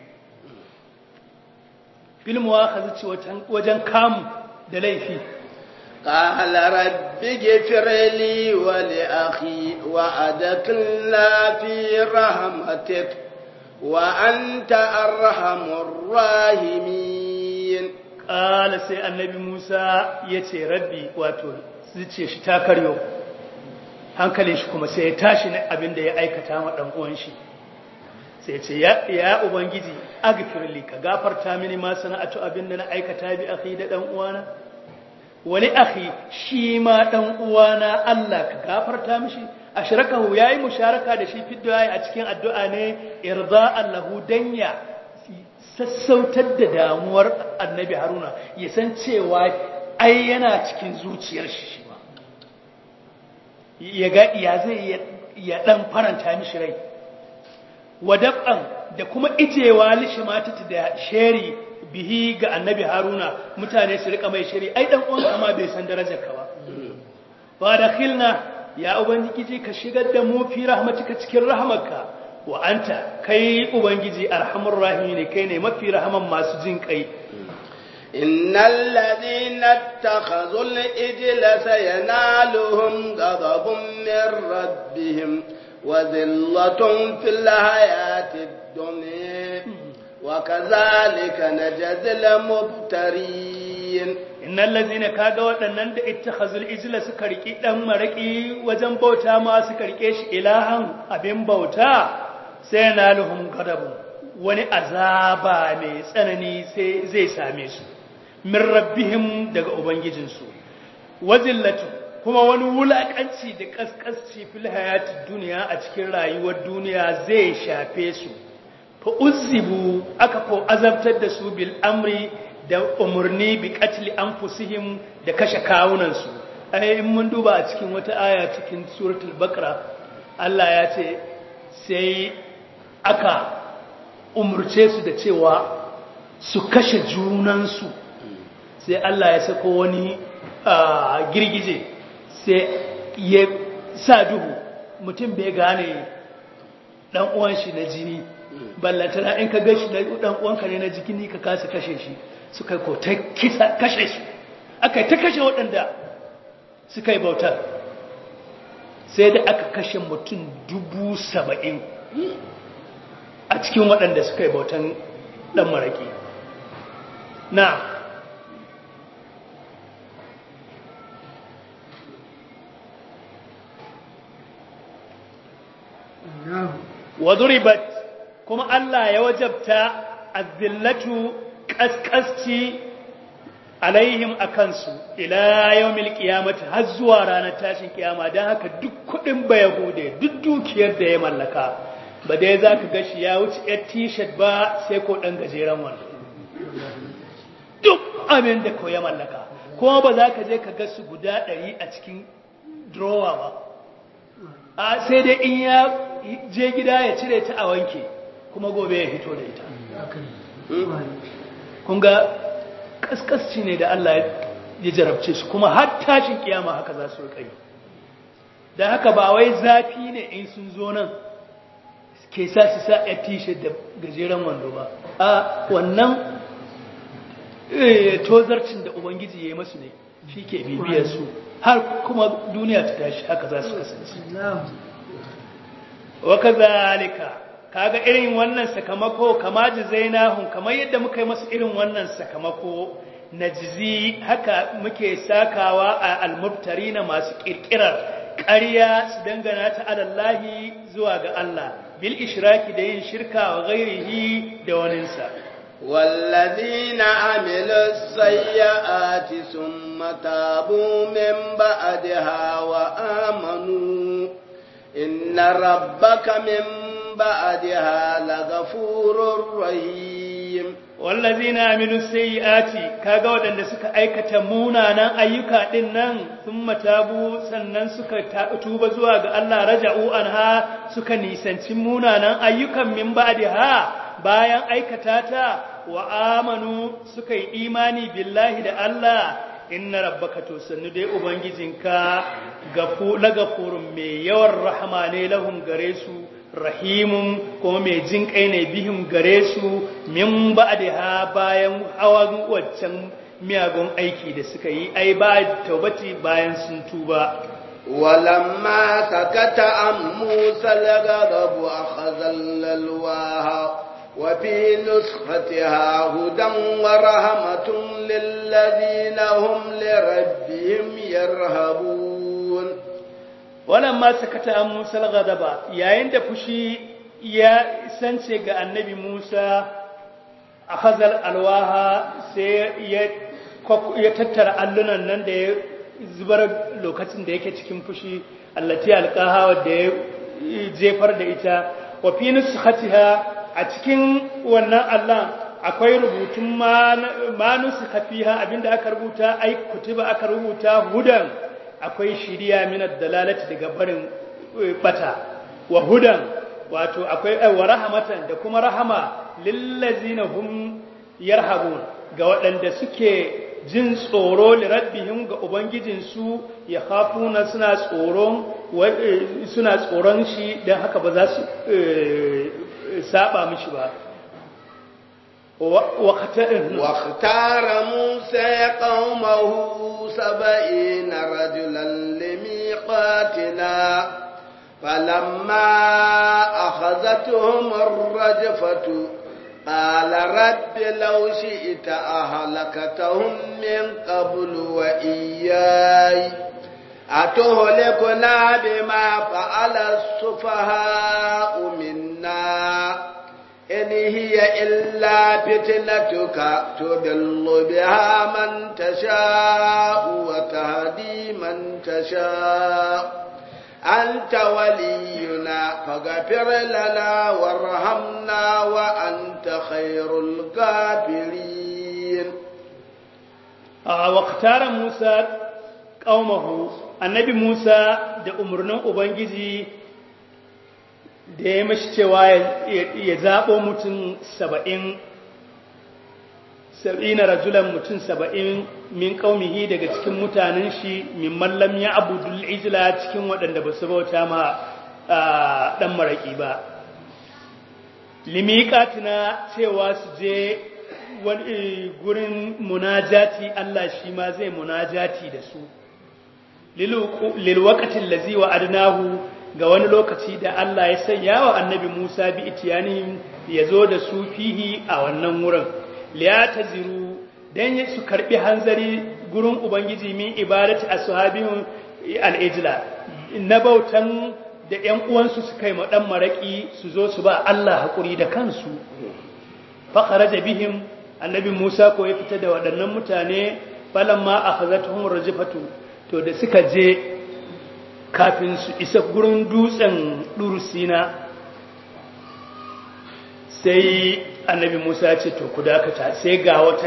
bil muwakhazati wajen kamu da laifi قال رب اغفر لي ولأخي وأدخلنا في رحمتك وأنت أرحم الراحمين قال سي النبي موسى يتي ربي واتو zuciya shi ta karyo hankalin shi kuma sai ya tashi na abin da ya aikata wa dan uwan shi sai ya ce ya ya ubangiji aghfirli ka gafarta mini ma sana'atu abin da na aikata bi akhi da dan uwana wani akhi shi ma dan uwana Allah ka gafarta mishi ashrakahu yayi musharaka da shi fidda a cikin addu'a ne irda'an lahu danya sassautar da damuwar annabi Haruna ya san cewa ai yana cikin zuciyar shi ba ya ga ya zai ya dan faranta mishi rai wadab'an da kuma ijewa lishimata da sheri bihi ga annabi Haruna mutane su rika mai shiri ai dan uwan ma bai san darajar ka ba wa dakhilna ya ubangiji ka shigar da mu fi rahmatika cikin rahmarka wa anta kai ubangiji arhamur rahimin kai ne mafi rahaman masu jin kai innal ladina ittakhadhul ijla sayanaluhum ghadabun min rabbihim wa dhillatun fil hayatid dunya وكذلك نجزي المفترين إن الذين كاغا waɗannan da ittakhazul ijla suka riki dan maraki wajen bauta ma suka rike shi ilahan abin bauta sai naluhum gadabu wani azaba mai tsanani sai zai same su min rabbihim daga ubangijinsu wazillatu kuma wani wulakanci da kaskasci fil hayatid dunya a cikin rayuwar duniya zai shafe su fa uzibu aka ko azabtar da su bil amri da umurni bi qatli anfusihim da kashe kawunan su ai in mun duba a cikin wata aya cikin suratul baqara Allah ya ce sai aka umurce su da cewa su kashe junan su sai Allah ya sako wani girgije sai ya sa duhu mutum bai gane dan uwan shi na jini ballantana in ka gashi na dan uwanka ne na jikini ka kasa kashe shi suka ko ta kisa kashe su aka ta kashe waɗanda suka yi bautar sai da aka kashe mutum dubu saba'in a cikin waɗanda suka yi bautan ɗan maraƙi na waduribat kuma Allah ya wajabta azillatu kaskasci alaihim akansu ila yawmil qiyamati har zuwa ranar tashin kiyama dan haka duk kudin bayahude duk dukiyar da ya mallaka ba dai zaka ga shi ya wuce yar t-shirt ba sai ko dan gajeren wando duk abin da ko ya mallaka kuma ba za ka je ka ga su guda ɗari a cikin drawer ba a sai dai in ya je gida ya cire ta a wanke kuma gobe ya fito da ita kun ga kaskasci ne da Allah ya jarabce su kuma har tashin kiyama haka za su rika yi da haka ba wai zafi ne in sun zo nan ke sa su sa ya t-shirt da gajeren wando ba a wannan tozarcin da ubangiji ya yi masu ne shi ke bibiyar su har kuma duniya ta tashi haka za su kasance wa kazalika kaga irin wannan sakamako kama jazainahum kamar yadda muka yi masu irin wannan sakamako najzi haka muke sakawa a almubtarina masu kirkirar ƙarya su dangana ta alallahi zuwa ga Allah bil ishraki da yin shirka wa ghairihi da waninsa والذين عملوا السيئات ثم تابوا من بعدها وآمنوا إن ربك من بعدها لغفور رحيم والذين عملوا السيئات kaga wadanda suka aikata munanan ayyuka din nan thumma tabu sannan suka tuba zuwa ga Allah raja'u anha suka nisanci munanan ayyukan min ba'daha bayan aikata ta wa amanu suka yi imani billahi da Allah inna rabbaka to sannu dai ubangijinka gafu lagafurun mai yawan rahama ne lahum gare su rahimun kuma mai jin kai ne bihim gare su min ba'daha bayan hawan waccan miyagun aiki da suka yi ai ba taubati bayan sun tuba ولما سكت عن موسى الغضب أخذ الألواح وفي نسختها هدى ورحمة للذين هم لربهم يرهبون ولما سكت عن موسى الغضب يا عند فشي يا سنسي النبي موسى أخذ الألواح سي يتتر ألنا نندي zubar lokacin da yake cikin fushi allati alqaha wadda ya jefar da ita wa fi nuskhatiha a cikin wannan Allah akwai rubutun manusikha fiha abinda aka rubuta ai kutuba aka rubuta hudan akwai shiriya min ad-dalalati daga barin bata wa hudan wato akwai wa rahmatan da kuma rahama lillazina hum yarhabun ga waɗanda suke jin tsoro lirabbihim ga ubangijinsu ya khafuna suna tsoron suna tsoron shi dan haka ba za su saba mishi ba واختار موسى قومه سبعين رجلا لميقاتنا فلما أخذتهم الرجفة قال رب لو شئت أهلكتهم من قبل وإياي أتهلكنا بما فعل السفهاء منا إن هي إلا فتنتك تضل بها من تشاء وتهدي من تشاء أنت ولينا فاغفر لنا وارحمنا وأنت خير الغافرين واختار موسى قومه النبي موسى da umarnin ubangiji da ya mashi cewa ya zabo mutum saba'in sab'ina rajulan mutum saba'in min qaumihi daga cikin mutanen shi min mallam ya abudul ijla cikin waɗanda ba su bauta ma dan maraki ba limiqatina cewa su je wani gurin munajati Allah shi ma zai munajati da su lil waqtil ladzi wa'adnahu ga wani lokaci da Allah ya sanya wa annabi Musa bi itiyani yazo da su fihi a wannan wurin liyataziru dan su karbi hanzari gurin ubangiji min ibadati ashabihum al-ijla na bautan da ƴan uwansu su kai madan maraki su zo su ba Allah hakuri da kansu fa kharaja bihim annabi Musa ko ya fita da waɗannan mutane falamma akhazatuhum rajfatu to da suka je kafin su isa gurin dutsen Dursina sai annabi Musa ya ce to ku dakata sai ga wata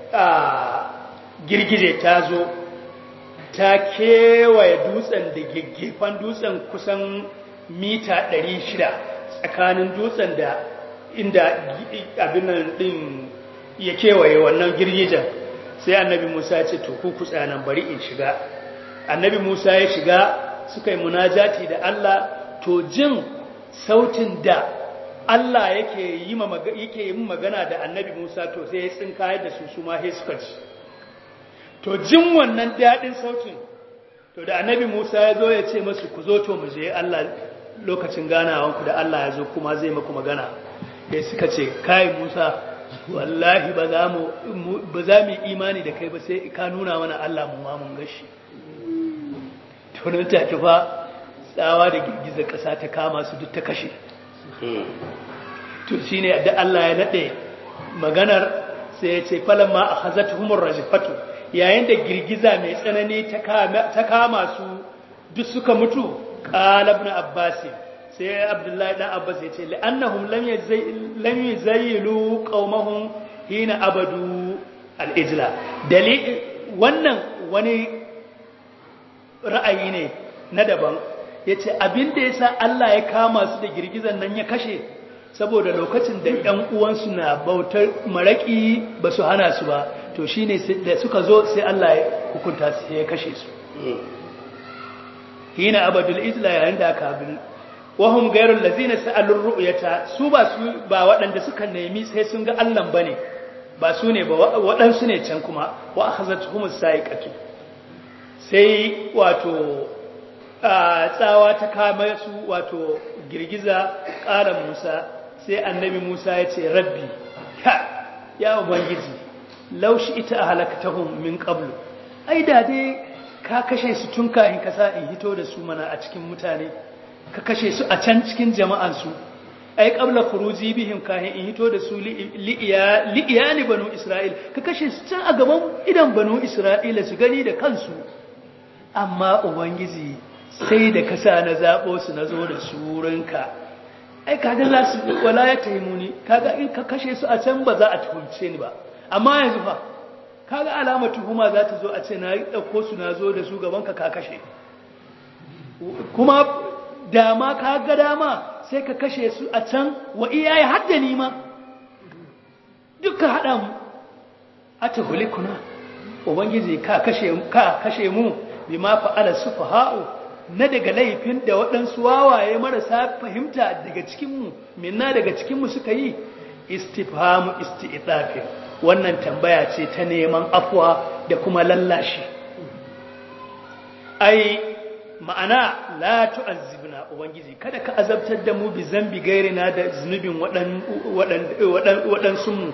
girgije ta zo ta kewaye dutsen da gefen dutsen kusan mita ɗari shida tsakanin dutsen da inda abin nan din ya kewaye wannan girgijen sai annabi Musa ya ce to ku kutsa nan bari in shiga annabi Musa ya shiga suka yi munajati da Allah to jin sautin da Allah yake yi yake yin magana da annabi Musa to sai ya tsinka da su su ma sai suka ji to jin wannan dadin sautin to da annabi Musa ya zo ya ce musu ku zo to mu je Allah lokacin ganawanku da Allah ya zo kuma zai maku magana sai suka ce kai Musa wallahi ba za mu ba za mu imani da kai ba sai ka nuna mana Allah mu ma mun gashi to nan ta tafa tsawa da girgizar kasa ta kama su duk ta kashe to shine da Allah ya nade maganar sai ya ce falamma akhazatuhumur rajfatu yayin da girgiza mai tsanani ta kama ta kama su duk suka mutu qala ibn abbas sai abdullahi dan abbas ya ce la'annahum lam yazay lam yuzayyilu qaumahum hina abadu al-ijla dalil wannan wani ra'ayi ne na daban yace abinda yasa Allah ya kama su da girgizan nan ya kashe saboda lokacin da ƴan uwansu na bautar maraki ba su hana su ba to shine da suka zo sai Allah ya hukunta su ya kashe su hina abadul izla yayin da aka bin wahum gairul lazina sa'alur ru'yata su ba su ba waɗanda suka nemi sai sun ga Allah bane ba su ne ba waɗansu ne can kuma wa akhazatuhumus sa'iqatu sai wato tsawa ta kama su wato girgiza ƙara Musa sai annabi Musa ya ce rabbi ha ya ubangiji laushi ita halakatahum min qablu ai da dai ka kashe su tun kafin ka sa in hito da su mana a cikin mutane ka kashe su a can cikin jama'an su ai qabla khuruji bihim kafin in hito da su li'iya li'iyani banu isra'il ka kashe su can a gaban idan banu isra'ila su gani da kansu amma ubangiji sai da kasa na zabo su nazo da su wurinka ai kaga za su wala ya taimuni kaga in ka kashe su a can ba za a tuhumce ni ba amma yanzu fa kaga alamar tuhuma za ta zo a ce na dauko su na zo da su gaban ka ka kashe kuma dama ka ga dama sai ka kashe su a can wa iyaye haddani ma duka hada mu atahulikuna ubangiji ka kashe ka kashe mu bima fa'ala sufaha'u na daga laifin da waɗansu wawaye marasa fahimta daga cikinmu minna daga cikinmu suka yi istifhamu isti'tafin wannan tambaya ce ta neman afwa da kuma lallashi ai ma'ana la tu'azzibna ubangiji kada ka azabtar da mu bi zambi gairina da zunubin waɗan waɗan waɗansu mu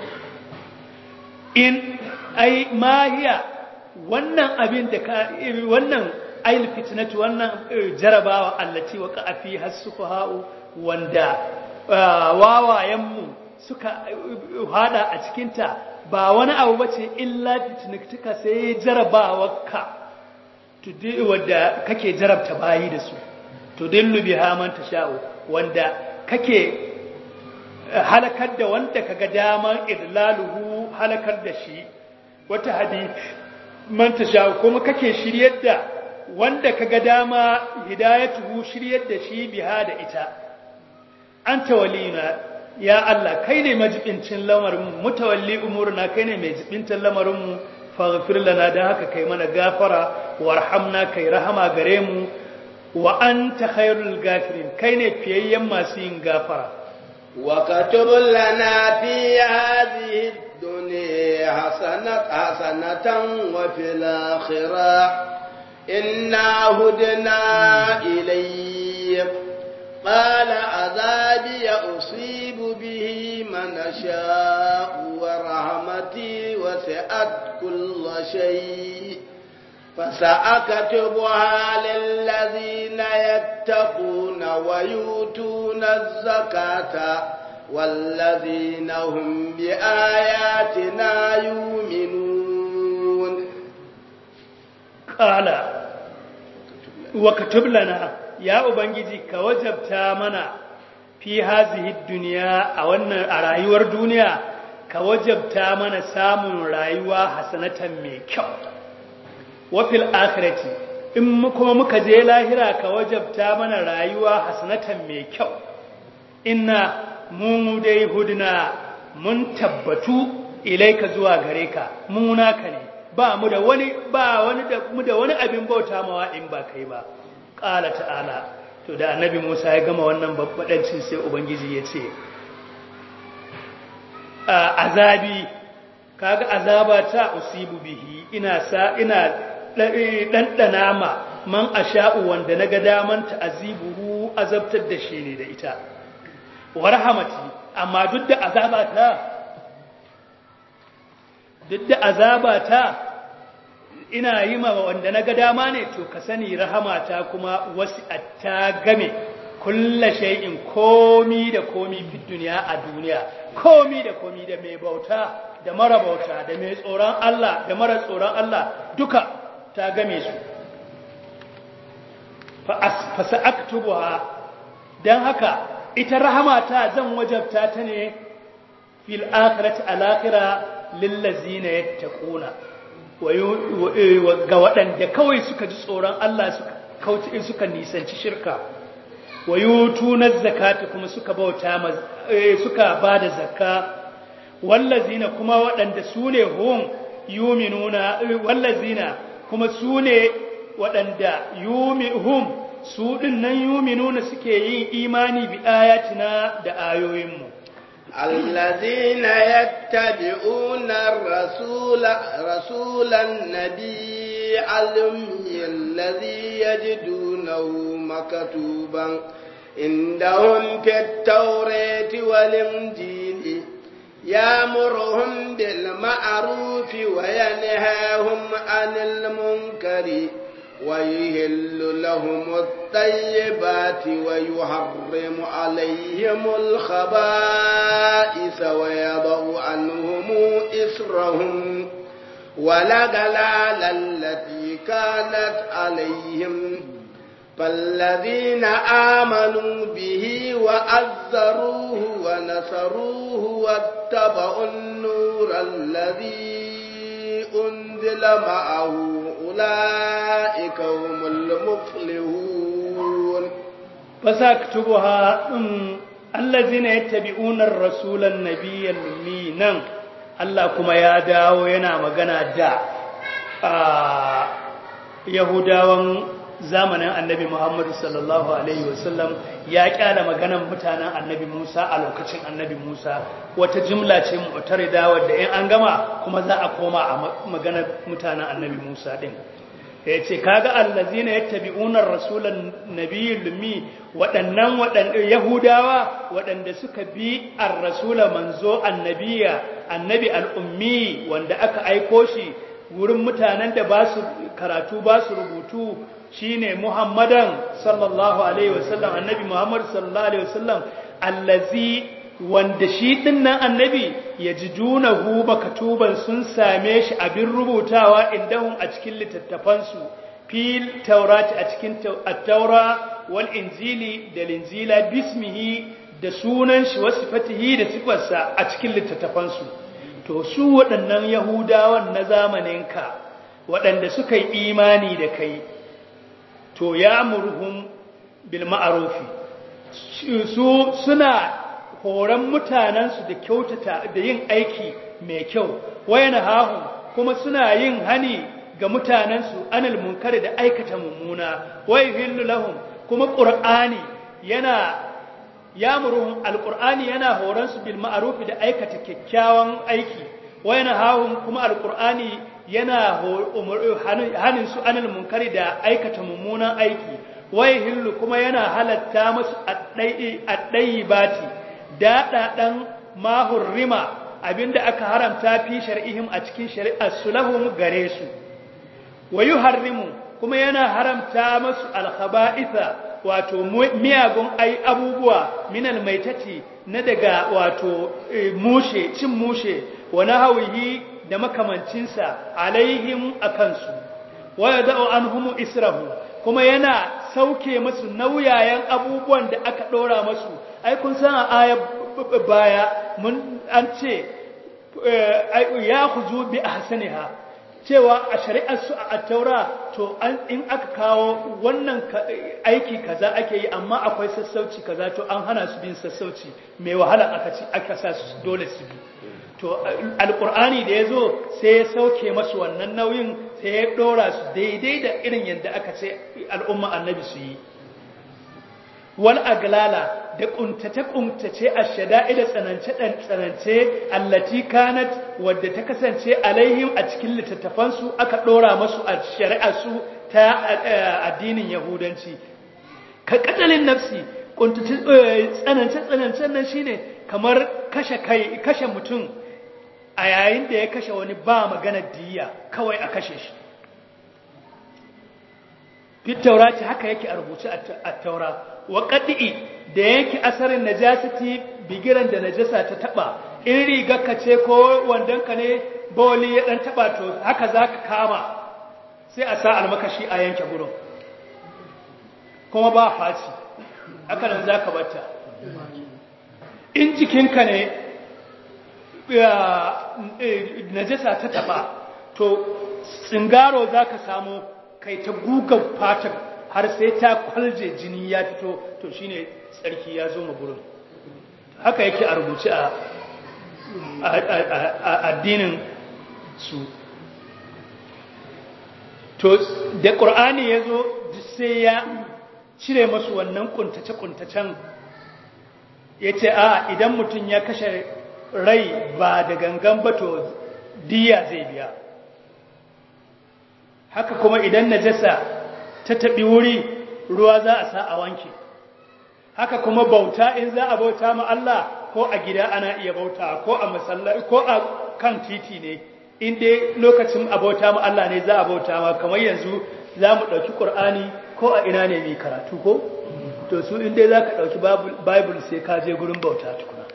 in ai mahiya wannan abin da ka wannan ayil fitnatu wannan jarabawa allati waqa fi hasfaha'u wanda wawayenmu suka hada a cikin ta ba wani abu bace illa fitnatuka sai jarabawarka tudi wanda kake jarabta bayi da su to dillu biha man tasha'u wanda kake halakar da wanda kaga daman idlaluhu halakar da shi wata hadisi man tasha'u kuma kake shiryar da wanda kaga dama hidayatuhu shiryar da shi biha da ita anta walina ya Allah kai ne majibincin lamarin mutawalli umurna kai ne mai jibincin lamarin mu faghfir lana dan haka kai mana gafara warhamna kai rahama gare mu wa anta khairul gafirin kai ne fiyayyen masu yin gafara wa katub lana fi hadhihi dunya hasanatan hasanatan wa fil akhirah إنا هدنا إليك قال عذابي أصيب به من أشاء ورحمتي وسعت كل شيء فسأكتبها للذين يتقون ويؤتون الزكاة والذين هم بآياتنا يؤمنون Ƙala, wa katub lana, ya Ubangiji ka wajabta mana fi hazihi duniya a wannan a rayuwar duniya, ka wajabta mana samun rayuwa hasanatan mai kyau. Wa fil akhirati, in kuma muka je lahira ka wajabta mana rayuwa hasanatan mai kyau. Inna mu dai hudna mun tabbatu ilaika zuwa gare ka, mu naka ne. ba mu da wani ba wani da mu da wani abin bauta mawa in ba kai ba qala ta'ala to da annabi Musa ya gama wannan babbadancin sai ubangiji ya ce azabi kaga azaba ta usibu bihi ina sa ina dandana ma man asha'u wanda naga daman ta azibuhu azabtar da shi ne da ita wa rahmati amma duk da azaba ta duk da azabata ina yi ma wanda na ga dama ne to ka sani rahamata kuma wasi'atta game kulla shay'in komi da komi fi duniya a duniya komi da komi da mai bauta da mara bauta da mai tsoron Allah da mara tsoron Allah duka ta game su fa sa'aktubuha dan haka ita rahamata zan wajabta ta ne fil akhirati al-akhirah lillazina yattaquna ga waɗanda kawai suka ji tsoron Allah suka kauce suka nisanci shirka wa yutuna zakata kuma suka bauta suka bada zakka wallazina kuma waɗanda su ne hum yuminuna wallazina kuma su ne waɗanda yumihum su ɗin nan yuminuna suke yin imani bi ayatina da ayoyinmu الذين يتبعون الرسول رسول النبي الأمي الذي يجدونه مكتوبا عندهم في التوراة والإنجيل يأمرهم بالمعروف وينهاهم عن المنكر ويهل لهم الطيبات ويحرم عليهم الخبائث ويضع عنهم إسرهم والأغلال التي كانت عليهم فالذين آمنوا به وعزروه ونصروه واتبعوا النور الذي أنزل معه أولئك هم المفلحون فساكتبها الذين يتبعون الرسول النبي الأمي نعم الله كما يا داو yana magana da Yahudawan zamanin Annabi Muhammad sallallahu alaihi wasallam ya kyala maganan mutanen Annabi Musa a lokacin Annabi Musa wata jumla ce mu'tarida wadda in an gama kuma za a koma a maganar mutanen Annabi Musa din yace kaga allazina yattabi'una ar-rasulan nabiyyul lummi wadannan wadan yahudawa wadanda suka bi ar-rasula manzo annabiya annabi al-ummi wanda aka aiko shi wurin mutanen da ba su karatu ba su rubutu shine Muhammadan sallallahu alaihi wasallam annabi Muhammad sallallahu alaihi wasallam allazi wanda shi dinnan annabi yajidunahu makatuban sun same shi abin rubutawa indahum a cikin littattafansu fil taurati a cikin at-taura wal injili da linjila bismihi da sunan shi wasifatihi da sifarsa a cikin littattafansu to su waɗannan yahudawan na zamaninka waɗanda suka yi imani da kai to ya murhum bil ma'rufi su suna horon mutanensu da kyautata da yin aiki mai kyau wayana hahu kuma suna yin hani ga mutanensu anil munkari da aikata mummuna wai hillu lahum kuma qur'ani yana yamuruhum alqur'ani yana horon su bil ma'ruf da aikata kyakkyawan aiki wayana hahu kuma alqur'ani yana hanin su anil munkari da aikata mummunan aiki wai hillu kuma yana halatta musu at-tayyibati daɗaɗen mahurrima abinda aka haramta fi shar'ihim a cikin shari'ar sulahum gare su wa yuharrimu kuma yana haramta masu alkhaba'itha wato miyagun ai abubuwa minal maitati na daga wato mushe cin mushe wa nahawihi da makamancinsa alaihim akansu wa yada'u anhum israhu kuma yana sauke masu nauyayen abubuwan da aka ɗora masu ai kun san a ayar baya mun an ce ya khuzu bi ahsaniha cewa a shari'ar su a taura to in aka kawo wannan aiki kaza ake yi amma akwai sassauci kaza to an hana su bin sassauci mai wahala aka ci aka sa su dole su bi to alqur'ani da yazo sai ya sauke masu wannan nauyin sai ya dora su daidai da irin yadda aka ce al'umma annabi su yi wal aglala da kuntace kuntace ashada'i da tsanance tsanance allati kanat wadda ta kasance alaihim a cikin littattafan su aka dora masu a shari'ar su ta addinin yahudanci ka katalin nafsi kuntace tsanance tsanance nan shine kamar kashe kai kashe mutum a yayin da ya kashe wani ba magana diya kawai a kashe shi fit taurati haka yake a rubuce a taura wa qad'i da yake asarin najasati bigiran da najasa ta taba in riga ka ce ko wandan ka ne bawli ya dan taba to haka zaka kama sai a sa almakashi a yanke gurin kuma ba faci haka nan zaka bata in jikinka ne najasa ta taba to tsingaro zaka samu kai ta gugan fatar har sai ta kwalje jini ya fito to shine tsarki ya zo ma gurin haka yake a rubuce a addinin su to da ƙur'ani ya zo sai ya cire masu wannan kuntace-kuntacen ya ce a idan mutum ya kashe rai ba da gangan ba to diya zai biya haka kuma idan najasa ta taɓi wuri ruwa za a sa a wanke haka kuma bauta in za a bauta ma Allah ko a gida ana iya bauta ko a masallaci ko a kan titi ne in dai lokacin abauta ma Allah ne za a bauta ma kamar yanzu za mu ɗauki ƙur'ani ko a ina ne mai karatu ko to su in dai za ka ɗauki bible sai ka je gurin bauta tukuna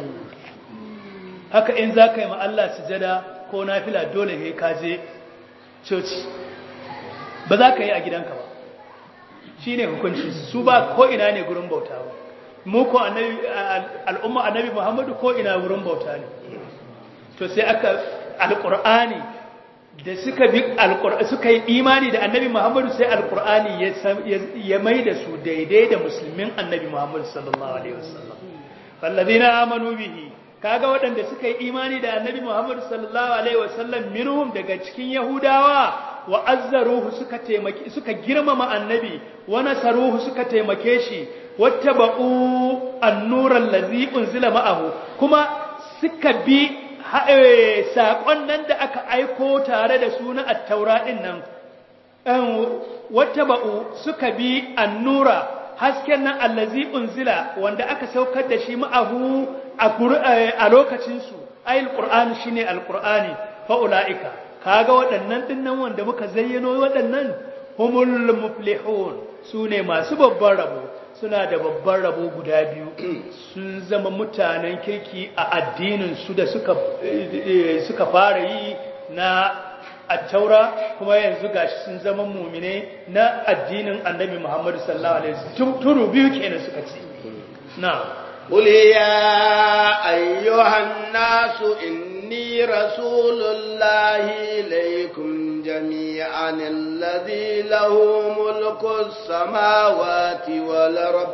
haka in za ka yi ma Allah sujada ko nafila dole ne ka je coci ba za ka yi a gidanka ba shi ne hukunci su ba ko ina ne gurin bauta ba mu ko al'umma annabi muhammadu ko ina gurin bauta ne to sai aka alƙur'ani da suka bi suka yi imani da annabi muhammadu sai alƙur'ani ya mai da su daidai da musulmin annabi muhammadu sallallahu alaihi wasallam wallazina amanu bihi kaga waɗanda suka yi imani da annabi muhammadu sallallahu alaihi wasallam minhum daga cikin yahudawa wa azzaruhu suka taimake suka girmama annabi wa nasaruhu suka taimake shi wattaba'u an-nura allazi unzila ma'ahu kuma suka bi saƙon nan da aka aiko tare da suna at-taura din nan wattaba'u suka bi an-nura hasken nan allazi unzila wanda aka saukar da shi ma'ahu a lokacin su ayil qur'ani shine al-qur'ani fa ulaika kaga waɗannan dinnan wanda muka zayyano waɗannan humul muflihun sune masu babban rabo suna da babban rabo guda biyu sun zama mutanen kirki a addinin su da suka suka fara yi na at-taura kuma yanzu gashi sun zama mu'mine na addinin annabi Muhammad sallallahu alaihi wasallam turu biyu kenan suka ci na قل يا أيها الناس إني رسول الله إليكم جميعا الذي له ملك السماوات والأرض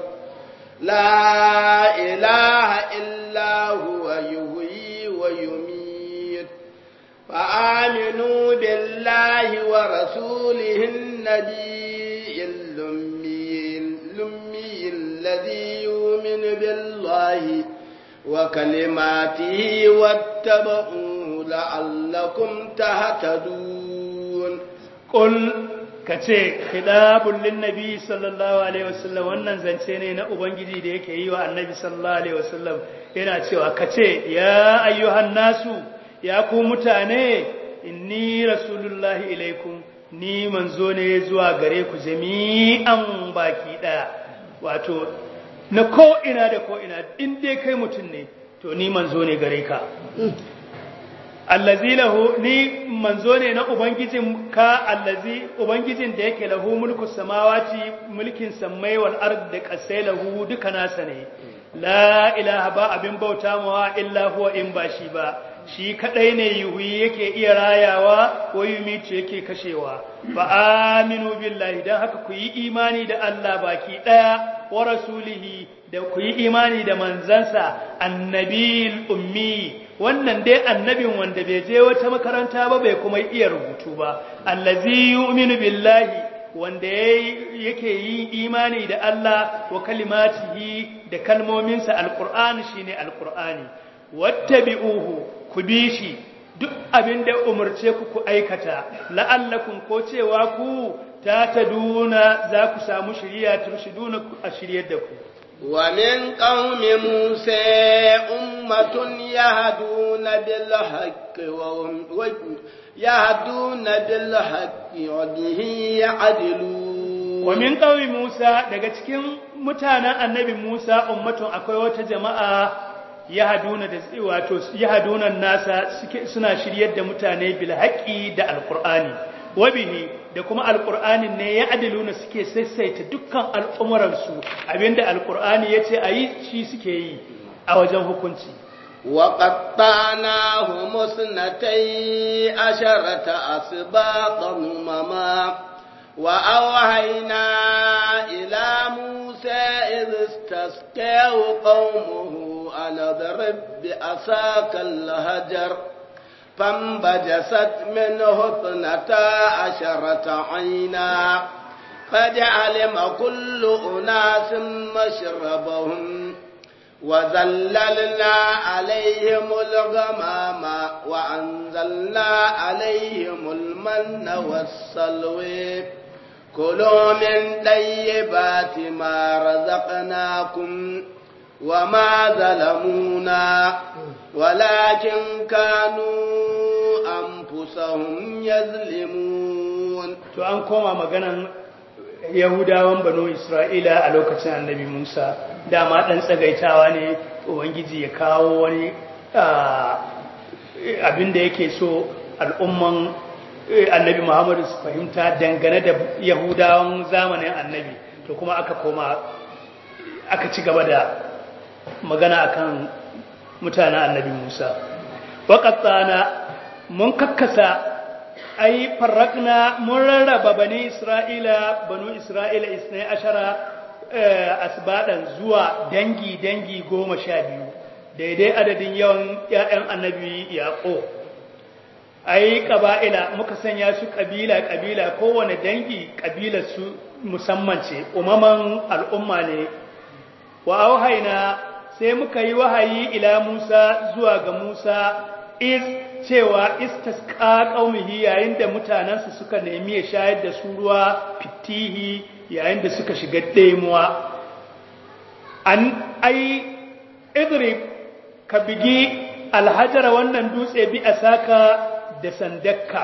لا إله إلا هو يحيي ويميت فآمنوا بالله ورسوله النبي الأمي الأمي الذي يؤمن بالله وكلماته واتبعوا لعلكم تهتدون قل kace khidabul linnabi sallallahu alaihi wasallam wannan zance ne na ubangiji da yake yi wa annabi sallallahu alaihi wasallam yana cewa kace ya ayyuhan nasu ya ku mutane inni rasulullahi ilaikum ni manzo ne zuwa gare ku jami'an baki daya wato na ko ina da ko ina in dai kai mutum ne to ni manzo ne gare ka allazi lahu ni manzo ne na ubangijin ka allazi ubangijin da yake lahu mulku samawati mulkin samai wal ard da kasai lahu duka nasa ne la ilaha ba abin bauta mawa illa huwa in ba shi ba shi kadai ne yuhi yake iya rayawa ko yumitu yake kashewa fa aminu billahi dan haka ku yi imani da Allah baki daya wa rasulihi da ku yi imani da manzansa annabil ummi wannan dai annabin wanda bai je wata makaranta ba bai kuma iya rubutu ba allazi yu'minu billahi wanda yake yi imani da Allah wa kalimatihi da kalmominsa alqur'ani shine alqur'ani wattabi'uhu ku bi shi duk abin da umarce ku ku aikata la'allakum ko cewa ku ta taduna za ku samu shiriya turshiduna a shiryar da ku wa min qaumi musa ummatun yahduna bil haqqi wa yahduna bil haqqi wa bihi ya'dilun wa min qaumi musa daga cikin mutanen annabi musa ummatun akwai wata jama'a yahaduna da wato yahadunan nasa suke suna shiryar da mutane bil haqqi da alqur'ani wabihi da kuma alqur'anin ne ya adiluna suke sassaita dukkan al'umuran su abinda alqur'ani yace ayi shi suke yi a wajen hukunci wa qattanahu musnatay asharata asbaqan mama وأوحينا إلى موسى إذ استسقاه قومه أن اضرب بعصاك الحجر فانبجست منه اثنتا عشرة عينا قد علم كل أناس مشربهم وذللنا عليهم الغمام وأنزلنا عليهم المن والسلوى كلوا من طيبات ما رزقناكم وما ظلمونا ولكن كانوا أنفسهم يظلمون. to an koma maganan Yahudawan banu Isra'ila a lokacin annabi Musa dama dan tsagaitawa ne ubangiji ya kawo wani abin da yake so al'umman annabi Muhammadu su fahimta dangane da Yahudawan zamanin annabi to kuma aka koma aka ci gaba da magana akan mutanen annabi Musa waqattana mun kakkasa ai farrakna mun rarraba bani Isra'ila banu Isra'ila isnai ashara asbadan zuwa dangi dangi goma sha biyu daidai adadin yawan ƴaƴan annabi Yaqub ai qaba'ila muka sanya su kabila kabila kowane dangi kabilar su musamman ce umaman al'umma ne wa auhayna sai muka yi wahayi ila Musa zuwa ga Musa iz cewa istasqa qaumihi yayin da mutanansa suka nemi ya shayar da su ruwa fitihi yayin da suka shiga daimuwa an ai idrib ka bigi alhajara wannan dutse bi asaka da sandakka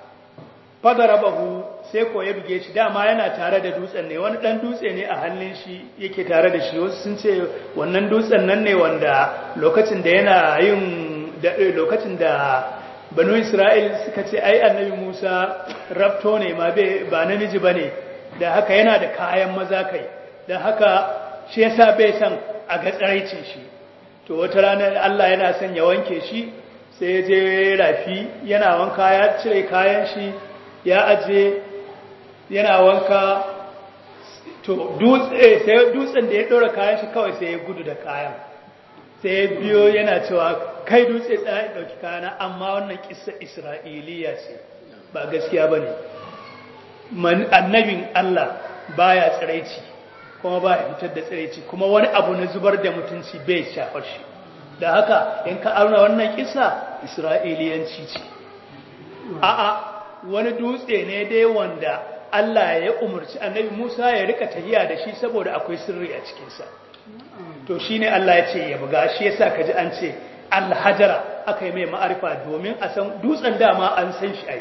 fadarabahu sai ko ya bige shi dama yana tare da dutsen ne wani dan dutse ne a hannun shi yake tare da shi wasu sun ce wannan dutsen nan ne wanda lokacin da yana yin lokacin da banu Isra'il suka ce ai annabi Musa rabto ne ma ba namiji bane da haka yana da kayan maza kai da haka shi yasa bai san a ga tsaraicin shi to wata rana Allah yana son ya wanke shi sai ya je rafi yana wanka ya cire kayan shi ya aje yana wanka to dutse sai dutsen da ya dora kayan shi kawai sai ya gudu da kayan sai ya biyo yana cewa kai dutse tsaya dauki kayana amma wannan kissa Isra'iliya ce ba gaskiya bane annabin Allah baya tsiraici kuma baya fitar da tsiraici kuma wani abu na zubar da mutunci bai shafar shi da haka in ka auna wannan kissa Isra'iliyanci ce a'a wani dutse ne dai wanda Allah ya umarci annabi Musa ya rika tahiya da shi saboda akwai sirri a cikinsa to shine Allah ya ce ya buga shi yasa kaji an ce al-hajara akai mai ma'arifa domin a san dutsen dama an san shi ai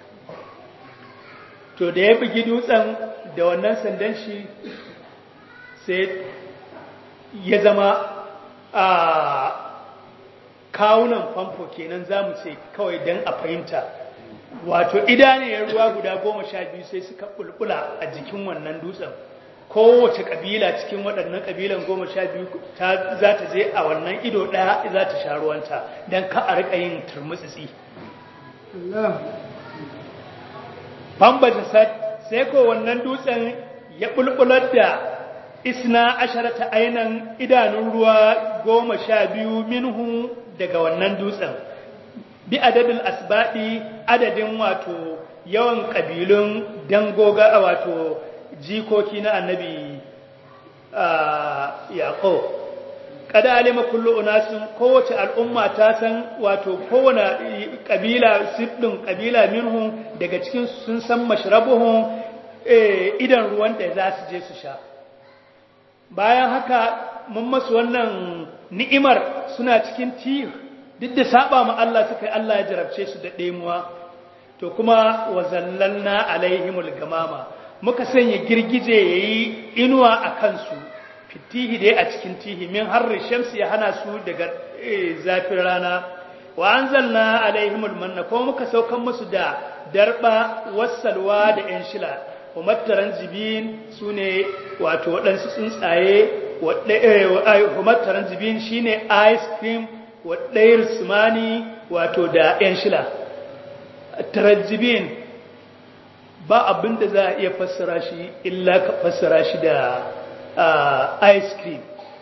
to da ya bugi dutsen da wannan sandan shi sai ya zama a kawunan famfo kenan zamu ce kawai dan a fahimta wato idaniyar ruwa guda goma sha biyu sai suka bulbula a jikin wannan dutsen kowace kabila cikin waɗannan kabilan goma sha biyu za ta je a wannan ido ɗaya za ta sha ruwanta don ka a riƙa yin turmutsitsi fambaja sai ko wannan dutsen ya bulbular da isna asharata ainan idanun ruwa goma sha biyu minhu daga wannan dutsen bi adadin asbaɗi adadin wato yawan ƙabilun dangoga wato jikoki na annabi yaƙo kada alima kullu unasin kowace al'umma ta san wato kowane ƙabila siddin ƙabila minhu daga cikin sun san mashrabuhun idan ruwan da za su je su sha bayan haka mun masu wannan ni'imar suna cikin tih duk da saba ma Allah suka yi Allah ya jarabce su da ɗemuwa to kuma wa zallalna alaihimul gamama muka sanya girgije yayi inuwa a kansu fitihi dai a cikin tihi min harri shamsi ya hana su daga zafin rana wa anzalna alaihimul manna kuma muka saukan musu da darba wasalwa da yan shila wa mattaran jibin sune wato waɗansu tsuntsaye wa mattaran jibin shine ice cream wa ɗayar sumani wato da ‘yan shila, tarajibin ba abin da za a iya fassara shi illa ka fassara shi da ice cream,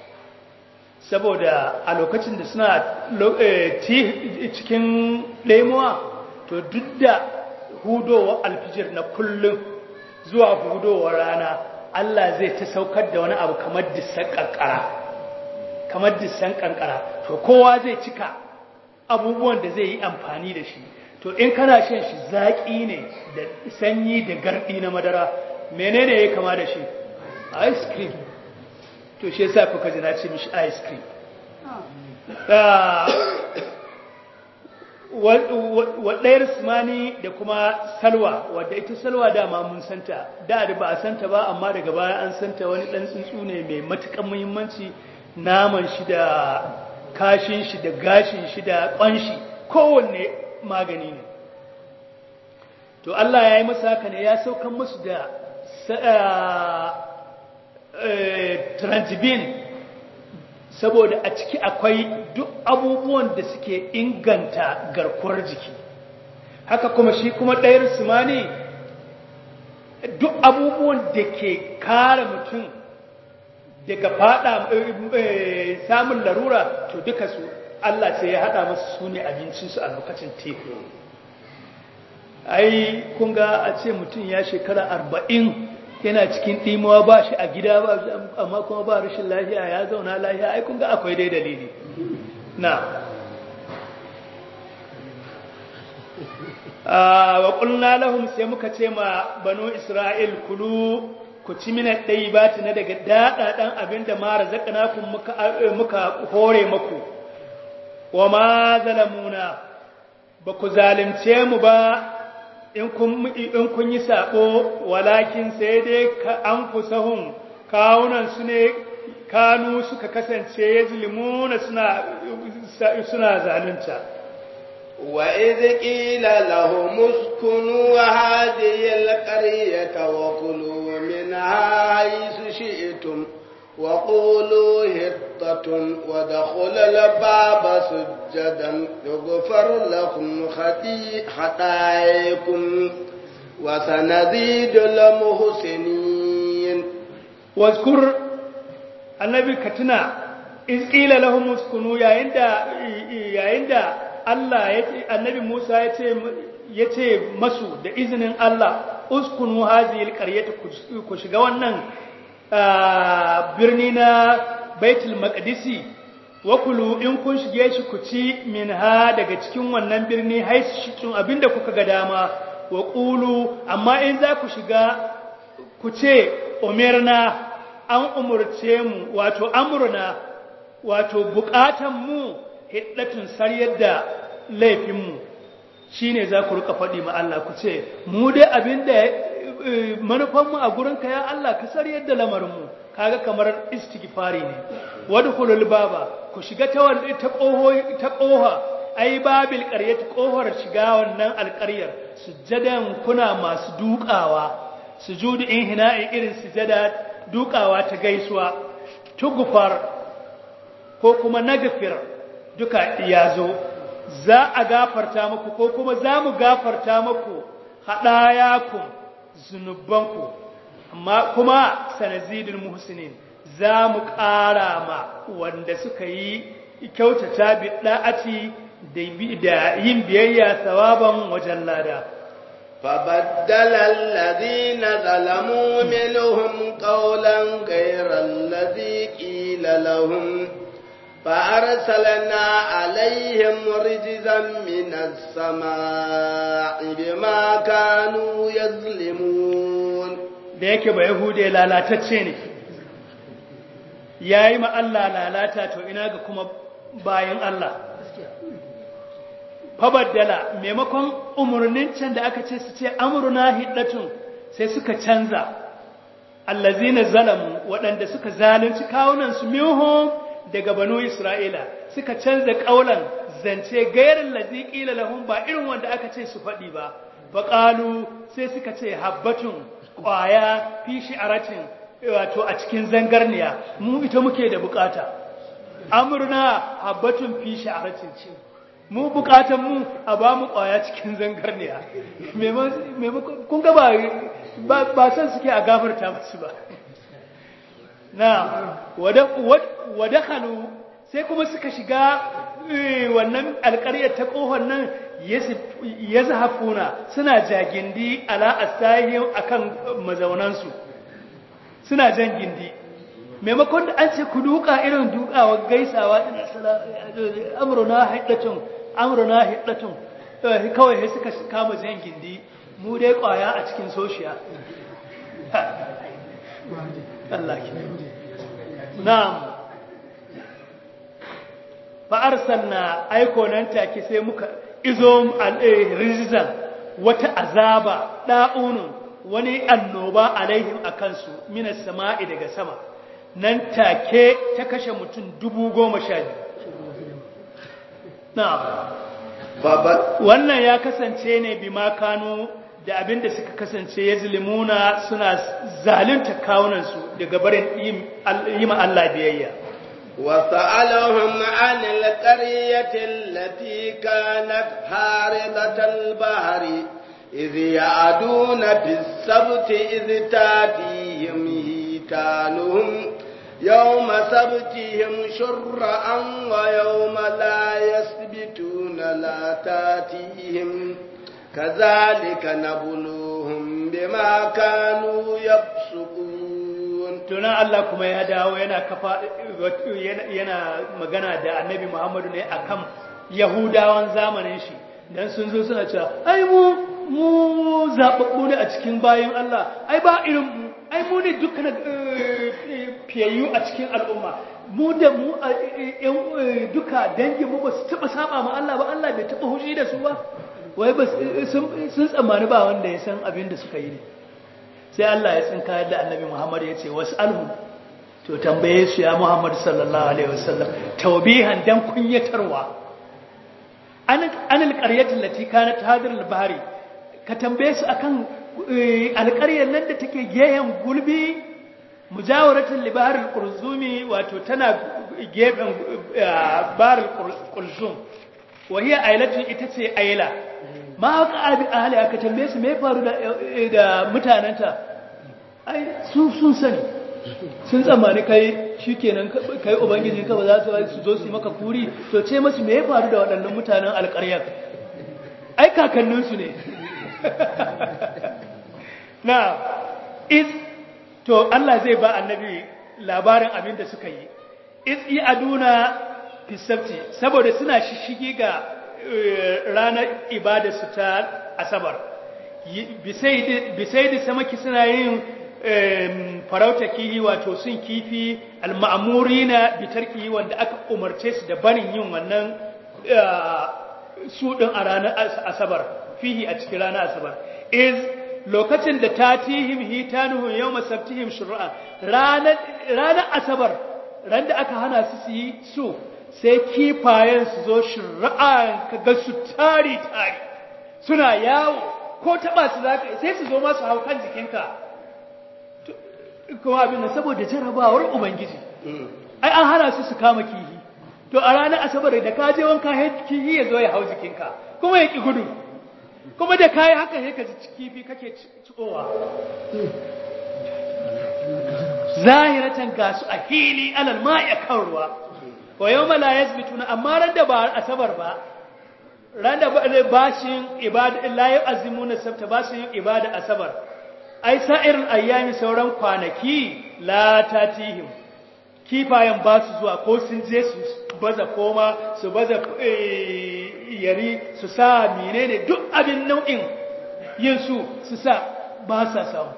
saboda a lokacin da suna cikin lemuwa to duk da hudowar alfijir na kullum zuwa hudowar rana Allah zai ta saukar da wani abu kamar disan kankara kamar disan kankara to kowa zai cika abubuwan da zai yi amfani da shi. To in kana shan shi zaƙi ne da sanyi da garɗi na madara, menene ya kama da shi? Ice cream. To shi yasa kuka ji na ce mishi ice cream. Waɗayar simani da kuma salwa, wadda ita salwa dama mun santa, da da ba a santa ba, amma daga baya an santa wani ɗan tsuntsu ne mai matuƙan muhimmanci, naman shi da kashin shi da gashin shi da ƙwanshi, kowanne magani ne. To Allah ya yi masa haka ne, ya saukan musu da transibin, saboda a ciki akwai duk abubuwan da suke inganta garkuwar jiki. Haka kuma shi kuma ɗayar simani duk abubuwan da ke kare mutum daga fada samun larura, to duka su Allah sai ya hada masu su ne abincinsu a lokacin teku. Ai kun ga a ce mutum ya shekara arba'in yana cikin ɗimawa ba shi a gida ba, amma kuma ba rashin lafiya, ya zauna lafiya, ai kun ga akwai dai dalili. Na wa qulna lahum, sai muka ce ma banu Isra'il, kulu ku ci mina ɗayyibati na daga daɗaɗan abin da ma razaqnakum muka muka hore maku. Wa ma zalamuna, ba ku zalimce mu ba in kun yi saɓo, walakin sai dai an kusahun kawunan su ne kanu suka kasance ya zulimuna suna zalunta. Wa idh qila lahum uskunu hadhihi alqaryata wa kulu minha haythu shi'tum وقولوا هطة وادخلوا الباب سجدا يغفر لكم خطاياكم وسنزيد المحسنين. واذكر النبي كتنا إذ قيل لهم اسكنوا يا عند يا عند الله النبي موسى yace masu da izinin Allah, uskunu hadhihi alqaryata, ku shiga wannan birni na Baitul Maqdisi, wa kulu in kun shige shi ku ci minha daga cikin wannan birni haishin abinda kuka ga dama, wa qulu amma in za ku shiga ku ce umirna, an umurce mu, wato amruna, wato bukatan mu hiddatun sariyar da laifin mu shine za ku rika faɗi ma Allah, ku ce mu dai abinda manufanmu a gurinka ya Allah ka sar yadda lamarinmu, kaga kamar istighfari ne. Wadkhulul baba, ku shiga ta wanda ta koho ta koha, ai babil qaryati, kohar shiga wannan alƙaryar, sujadan kuna masu dukawa, sujudu inhina'i irin sujada dukawa ta gaisuwa, tugfar ko kuma nagfir duka yazo, za a gafarta muku ko kuma za mu gafarta muku hadayakum zunubanku, amma kuma sanazidul muhsinin, za mu ƙara ma wanda suka yi kyautata bi da'ati da yin biyayya sawaban wajen lada. فبدل الذين ظلموا منهم قولا غير الذي قيل لهم فأرسلنا عليهم رجزا من السماء بما كانوا يظلمون. da yake ba yahude lalatacce ne, yayi ma Allah lalata, to ina ga kuma bayan Allah. Fabaddala, maimakon umurnin can da aka ce su ce amruna hiddatun, sai suka canza allazina zalamu, waɗanda suka zalunci kawunan su minhum daga banu Isra'ila, suka canza ƙaulan zance gairin lazi ƙila lahum, ba irin wanda aka ce su faɗi ba. Faƙalu, sai suka ce habbatun ƙwaya fi shi'aratin, wato a cikin zangarniya, mu ita muke da bukata. Amurna habbatun fi shi'aratin ce, mu bukatan mu a ba mu kwaya cikin zangarniya maimakon kun ga ba ba san suke a gafarta musu ba na wadakhalu sai kuma suka shiga wannan alƙaryar ta kofar nan yazhafuna suna jagindi ala astahim akan mazaunansu suna jan gindi maimakon da an ce ku duka irin dukawa gaisawa ina amruna hiddatun amruna hiddatun kawai sai suka kama jan gindi mu dai kwaya a cikin soshiya Allah ki na'am fa arsalna aiko nan take sai muka izo rizzan wata azaba da'unun wani annoba alaihim akan su minas sama'i daga sama nan take ta kashe mutum dubu goma sha biyu na'am wannan ya kasance ne bima kanu da abinda suka kasance ya zulmuna suna zalunta kawunansu daga barin yi ma Allah biyayya وسألهم عن القرية التي كانت حارضة البحر إذ يعدون في السبت إذ تاتيهم هيتانهم يوم سبتهم شرعا ويوم لا يسبتون لا تاتيهم كذلك نبلوهم بما كانوا يفسقون tunan Allah kuma ya dawo yana kafa yana magana da Annabi Muhammadu ne akan Yahudawan zamanin shi dan sun zo suna cewa ai mu mu zababbu ne a cikin bayin Allah ai ba irin mu ai mu ne dukkan fiyayyu a cikin al'umma mu da mu duka dangin mu ba su taba saba ma Allah ba Allah bai taba hushi da su ba wai ba sun tsammani ba wanda ya san abin da suka yi ne sai Allah ya tsinka da Annabi Muhammad ya ce was'alhum to tambaye su ya Muhammad sallallahu alaihi wasallam tawbihan dan kunyatarwa an anil qaryati allati kanat hadir al-bahri ka tambaye su akan alƙaryar nan da take gehen gulbi mujawaratul libahr al-qurzumi wato tana gefen bar al-qurzum wa hiya ailatun ita ce aila ma haka abi ahli aka tambaye su me faru da da mutananta ai su sun sani sun tsammani kai shikenan kai ubangijin ka ba za su su zo su maka kuri to ce musu me ya faru da waɗannan mutanen alƙaryar ai kakannin su ne na is to Allah zai ba annabi labarin abin da suka yi is yi aduna fisabti saboda suna shishige ga ranar ibada su ta asabar bisai da samaki suna yin farauta kihi wato sun kifi al-ma'amuri na bitarki wanda aka umarce su da barin yin wannan su ɗin a ranar asabar fihi a cikin ranar asabar is lokacin da tatihim hitanuhum yawma sabtihim shur'a ranar asabar ran da aka hana su su yi su sai kifayen su zo shur'a kaga su tari tari suna yawo ko taba su zaka sai su zo ma su hau kan jikinka kuma abin nan saboda jarabawar ubangiji ai an hana su su kama kihi to a ranar asabar da ka je wanka kihi ya zo ya hau jikinka kuma ya ki gudu kuma da kayi haka sai ka ji kifi kake cikowa zahiratan gasu a hili alal ma'i kan ruwa wa yawma la yasbituna amma ran da ba asabar ba ran da ba shi ibada la yu'azzimuna sabta ba su yin ibada asabar ai sa'irul ayyami sauran kwanaki la tatihim kifayen ba su zuwa ko sun je su baza koma su baza yari su sa menene duk abin nau'in yin su su sa ba sa samu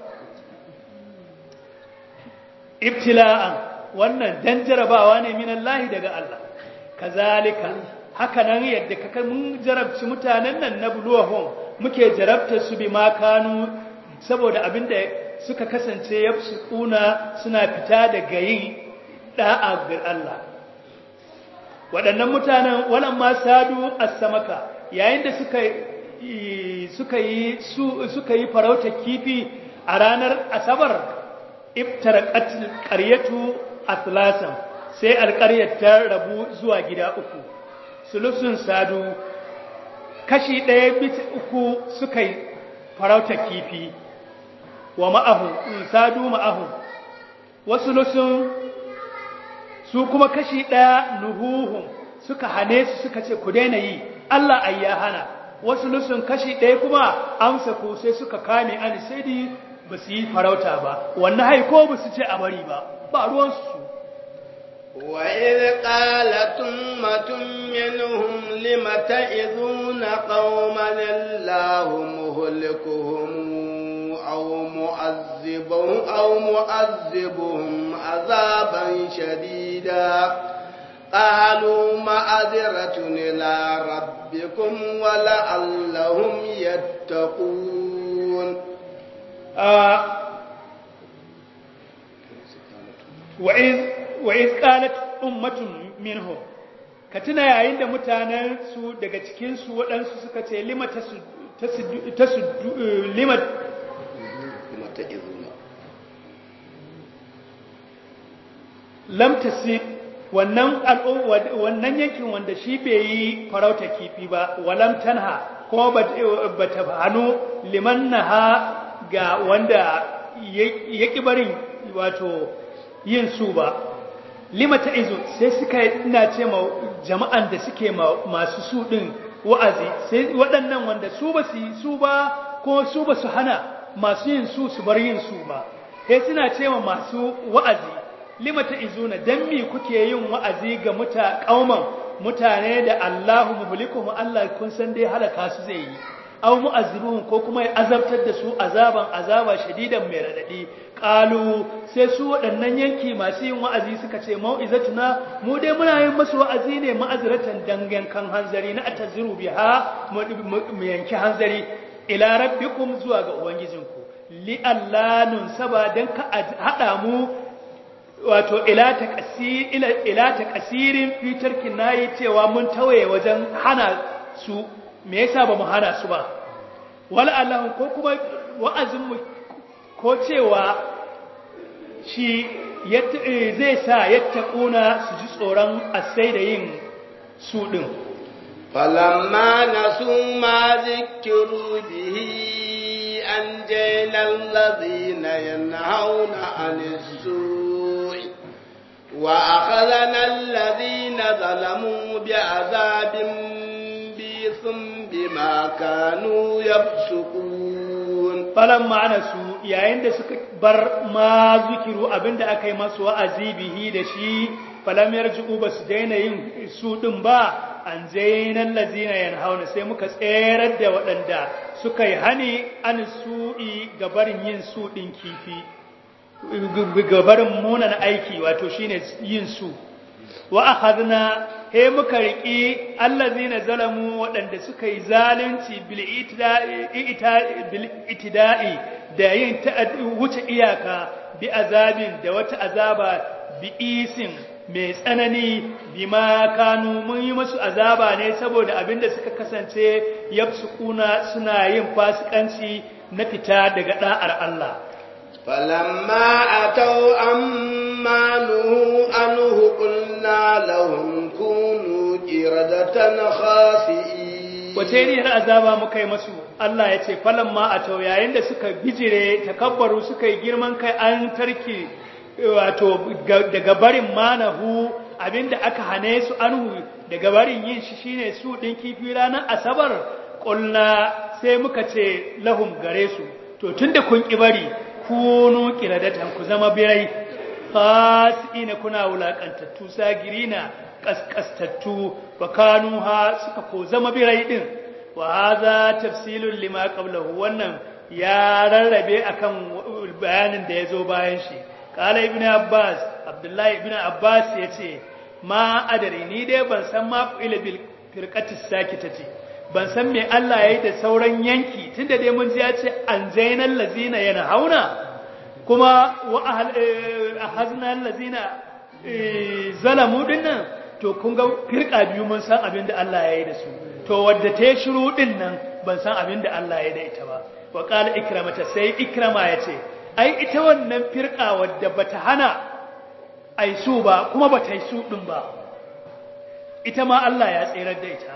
ibtila'an wannan dan jarabawa ne min Allah daga Allah kazalika haka nan yadda kaka mun jarabci mutanen nan na buluwahum muke jarabta su bi makanu saboda abinda suka kasance yafsukuna suna fita daga yin da'a ga Allah waɗannan mutanen walan ma sadu as-samaka yayin da suka suka yi su suka yi farauta kifi a ranar asabar iftaraqat qaryatu athlasan sai alqaryat ta rabu zuwa gida uku sulusun sadu kashi ɗaya bisa uku suka yi farauta kifi wa ma'ahu sadu ma'ahu wasu lusun su kuma kashi ɗaya nuhuhun suka hane su suka ce ku daina yi Allah ai ya hana wasu lusun kashi ɗaya kuma amsa ku sai suka kame an sai dai ba su yi farauta ba wannan haiko ba su ce a bari ba ba ruwansu وإذ قالت أمة منهم لم تعظون قوما الله مهلكهم أو معذبهم أو معذبهم عذابا شديدا قالوا معذرة إلى ربكم ولعلهم يتقون آه وإذ وإذ قالت أمة منهم katina yayin da mutanen su daga cikin su waɗansu suka ce lima tasu tasu lima lam tasi wannan wannan yankin wanda shi bai yi farauta kifi ba walam tanha ko bata hanu liman naha ga wanda yaki barin wato yin su ba lima ta izo sai suka ina ce ma jama'an da suke masu su din wa'azi sai waɗannan wanda su ba su yi su ba ko su ba su hana masu yin su su bar yin su ba sai suna ce ma masu wa'azi lima ta izo na dan me kuke yin wa'azi ga muta kauman mutane da Allahu muhlikuhum Allah kun san dai halaka su zai yi aw mu'azzibuhum ko kuma ya azabtar da su azaban azaba shadidan mai radadi qalu sai su waɗannan yanki masu yin wa'azi suka ce mau'izatuna mu dai muna yin masu wa'azi ne ma'azratan dangan kan hanzari na ataziru biha mu yanki hanzari ila rabbikum zuwa ga ubangijinku li allanun saba dan ka hada mu wato ila taqsir ila ila taqsirin fitarkin nayi cewa mun tawaye wajen hana su me yasa ba mu hana su ba wala Allah ko kuma wa'azin mu ko cewa shi zai sa yattaquna su ji tsoron asai da yin su din falamma nasu ma zikru bihi anjayna alladhina yanhauna 'anis su'i wa akhadhna alladhina zalamu bi'adhabin bima kanu yafsukun falan ma'ana su yayin da suka bar ma zikiru abinda aka yi masu wa'azi bihi da shi falam yarji'u basu daina yin su din ba an zainal ladina yanhauna sai muka tserar da waɗanda suka yi hani an su'i gabarin yin su din kifi gabarin munan aiki wato shine yin su wa akhadna he muka riki allazina zalamu wadanda suka yi zalunci bil itida'i da yin wuce iyaka bi azabin da wata azaba bi isin mai tsanani bima kanu mun yi musu azaba ne saboda abinda suka kasance yafsukuna suna yin fasikanci na fita daga da'ar Allah falamma atau amma nuhu anhu qulna lahum kunu qiradatan khasi'in wace ne azaba muka yi musu Allah ya ce falamma atau yayin da suka bijire takabbaru suka yi girman kai an tarki wato daga barin manahu abinda aka hane su anhu daga barin yin shi shine su din kifi ranar asabar qulna sai muka ce lahum gare su to tunda kun ki bari kunu qiradatan ku zama birai khasina kuna wulakantattu sagirina kaskastattu wa kanuha suka ko zama birai din wa hadha tafsilun lima qablahu wannan ya rarrabe akan bayanin da yazo bayan shi qala ibnu abbas abdullahi ibnu abbas yace ma adari ni dai ban san ma ila bil firqati sakitati ban san me Allah yayi da sauran yanki tunda dai mun ji ya ce anjaynal lazina yanhauna kuma wa ahazna allazina zalamu dinnan to kun ga firqa biyu mun san abin da Allah yayi da su to wadda ta shiru din nan ban san abin da Allah yayi da ita ba wa qala ikramata sai ikrama yace ai ita wannan firqa wadda bata hana ai su ba kuma bata yi su din ba ita ma Allah ya tsirar da ita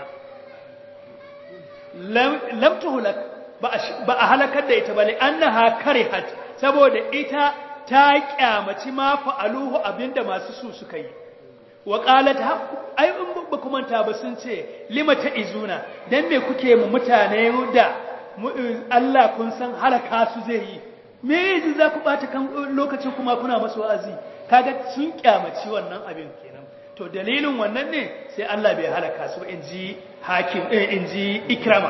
lam tuhlak ba a halakar da ita ba li annaha karihat saboda ita ta kyamaci ma fa'aluhu abinda masu su suka yi wa qalat ai in ba kuma ta ba sun ce limata izuna dan me kuke mu mutane da Allah kun san halaka su zai yi me yanzu za ku bata kan lokacin kuma kuna masu wa'azi kaga sun kyamaci wannan abin kenan to dalilin wannan ne sai Allah bai halaka su inji hakim eh inji ikrama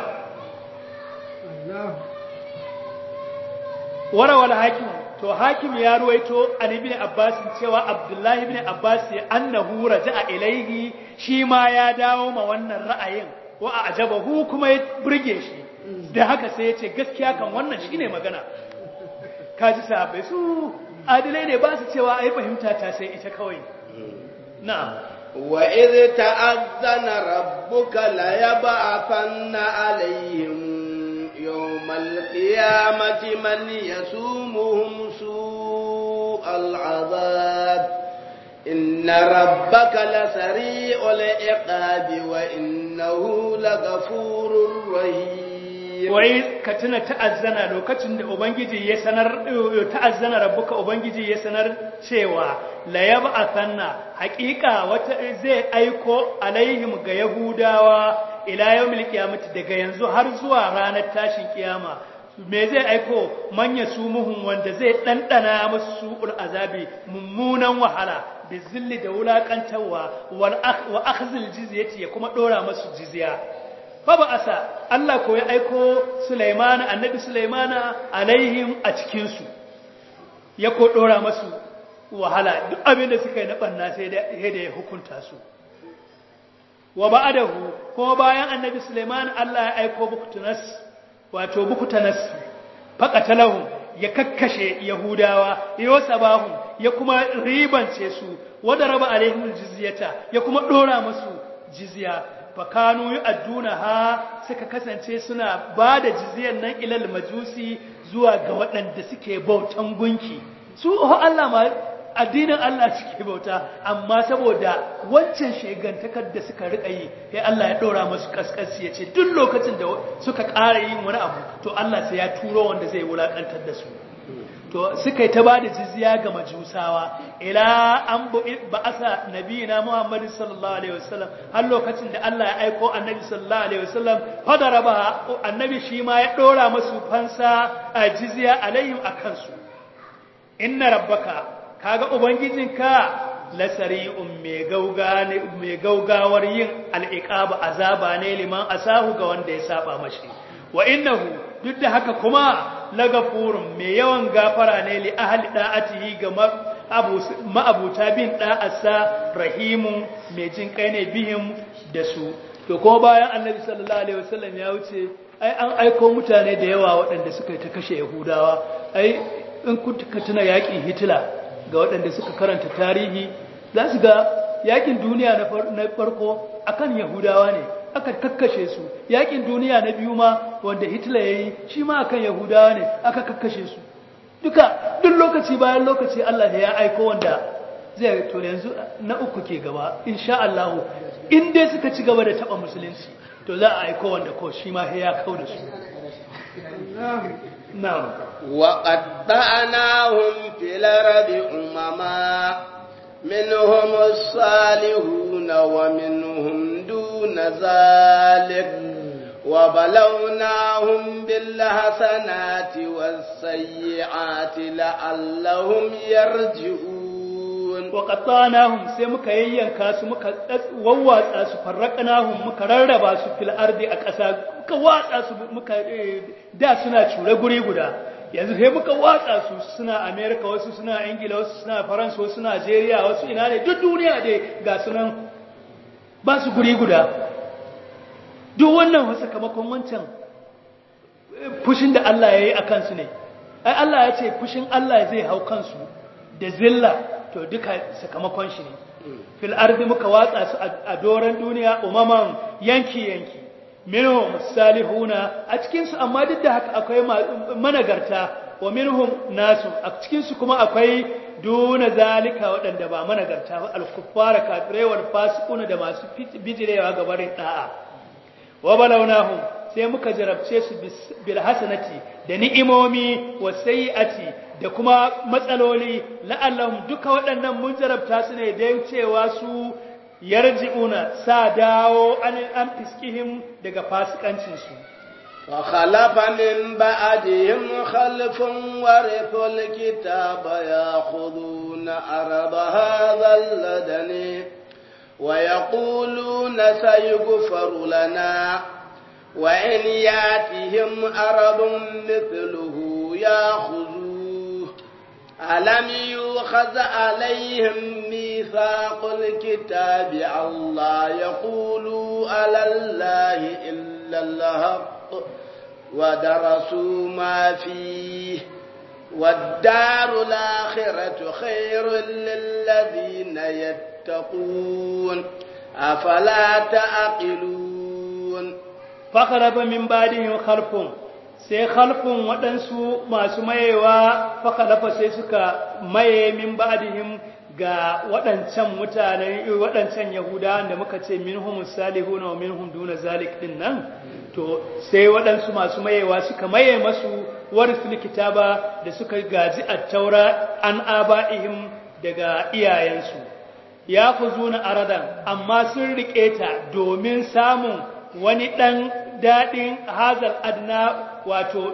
warawal hakim to hakim ya ruwaito an ibn abbas cewa abdullahi ibn abbas annahu raja'a ilaihi shi ma ya dawo ma wannan ra'ayin wa ajabahu kuma ya burge shi da haka sai ya ce gaskiya kan wannan shine magana kaji sahabbai su adilai ne ba su cewa ai fahimta ta sai ita kawai na'am wa idh ta'azzana rabbuka la yab'athanna alaihim يوم القيامة من يسومهم سوء العذاب إن ربك لسريع العقاب وإنه لغفور رحيم wai ka tuna ta'azzana lokacin da ubangiji ya sanar ta'azzana rabbuka ubangiji ya sanar cewa la yab'athanna haqiqa wata zai aiko alaihim ga yahudawa ila yawmil qiyamati daga yanzu har zuwa ranar tashin kiyama me zai aiko manya sumuhum wanda zai dandana musu ul azabi mummunan wahala bizilli da wulakantawa wal wa akhzil jizyati ya kuma dora musu jizya fa ba asa Allah ko ya aiko Sulaiman annabi Sulaiman alaihim a cikin su ya ko dora musu wahala duk abin da suka yi na banna sai da ya hukunta su wa ba'dahu kuma bayan annabi Sulaiman Allah ya aiko Buktanas wato Buktanas faqatalahum ya kakkashe yahudawa yosabahum ya kuma ribance su wadaraba alaihim jizyata ya kuma dora musu jizya fakanu yu'addunaha suka kasance suna bada jizyan nan ilal majusi zuwa ga waɗanda suke bautan gunki su Allah ma addinin Allah suke bauta amma saboda wancan shegantakar da suka rika yi sai Allah ya dora musu kaskasi yace duk lokacin da suka ƙara yin wani abu to Allah sai ya turo wanda zai wulakantar da su to suka yi ta bada jizya ga majusawa ila an ba'asa nabiyina Muhammad sallallahu alaihi wasallam har lokacin da Allah ya aiko annabi sallallahu alaihi wasallam fadaraba annabi shi ma ya dora musu fansa a jizya alaihim akan su inna rabbaka kaga ubangijinka lasari'un mai gauga ne mai gaugawar yin al'iqaba azaba ne liman asahu ga wanda ya saba mashi wa innahu duk da haka kuma lagafurun mai yawan gafara ne li ahli da'atihi ga ma'abuta bin da'asa rahimun mai jin kai ne bihim da su to kuma bayan annabi sallallahu alaihi wasallam ya wuce ai an aiko mutane da yawa waɗanda suka yi ta kashe yahudawa ai in kun tuna yakin hitler ga waɗanda suka karanta tarihi za su ga yakin duniya na farko akan yahudawa ne aka kakkashe su yakin duniya na biyu ma wanda hitler ya yi shi ma akan yahudawa ne aka kakkashe su duka duk lokaci bayan lokaci Allah ne ya aiko wanda zai to yanzu na uku ke gaba insha Allah in dai suka ci gaba da taba musulunci to za a aiko wanda ko shi ma ya kau da su na'am وقطعناهم في الأرض أمما منهم الصالحون ومنهم دون ذلك وبلوناهم بالحسنات والسيئات لعلهم يرجعون وقطعناهم sai muka yayyanka su muka wawwatsa su farraqnahum muka rarraba su fil ardi a ƙasa muka watsa su muka da suna cure guri guda yanzu sai muka watsa su suna America wasu suna Ingila wasu suna Faransa wasu suna Nigeria wasu ina ne duk duniya dai ga sunan ba su guri guda duk wannan wasu sakamakon wancan fushin da Allah ya yi a kansu ne ai Allah ya ce fushin Allah zai hau kansu da zilla to duka sakamakon shi ne fil ardi muka watsa su a doran duniya umaman yanki yanki minhum salihuna a cikin su amma duk da haka akwai managarta wa minhum nasu a cikin su kuma akwai duna zalika waɗanda ba managarta ba al-kuffara kafirai wal fasiquna da masu bijirewa ga barin da'a wa balawnahum sai muka jarabce su bil hasanati da ni'imomi wa sayyiati da kuma matsaloli la'allahum duka waɗannan mun jarabta su ne don cewa su yarji'una sa dawo an an fiskihim daga fasikancin su wa khalafa min ba'dihim khalfun warithu al-kitaba ya'khuduna arada hadha alladani wa yaquluna sayughfaru lana wa in yatihim aradun mithluhu ya'khudhu ألم يؤخذ عليهم ميثاق الكتاب الله يقولوا على الله إلا الحق ودرسوا ما فيه والدار الآخرة خير للذين يتقون أفلا تعقلون فخلف من بعدهم خلف sai khalfun waɗansu masu mayewa fakalafa sai suka maye min ba'dihim ga waɗancan mutanen waɗancan yahudawan da muka ce minhum salihuna wa minhum duna zalik din nan to sai waɗansu masu mayewa suka maye masu warisul kitaba da suka gaji at-taura an aba'ihim daga iyayensu ya khuzuna aradan amma sun rike ta domin samun wani dan dadin hazal adna wato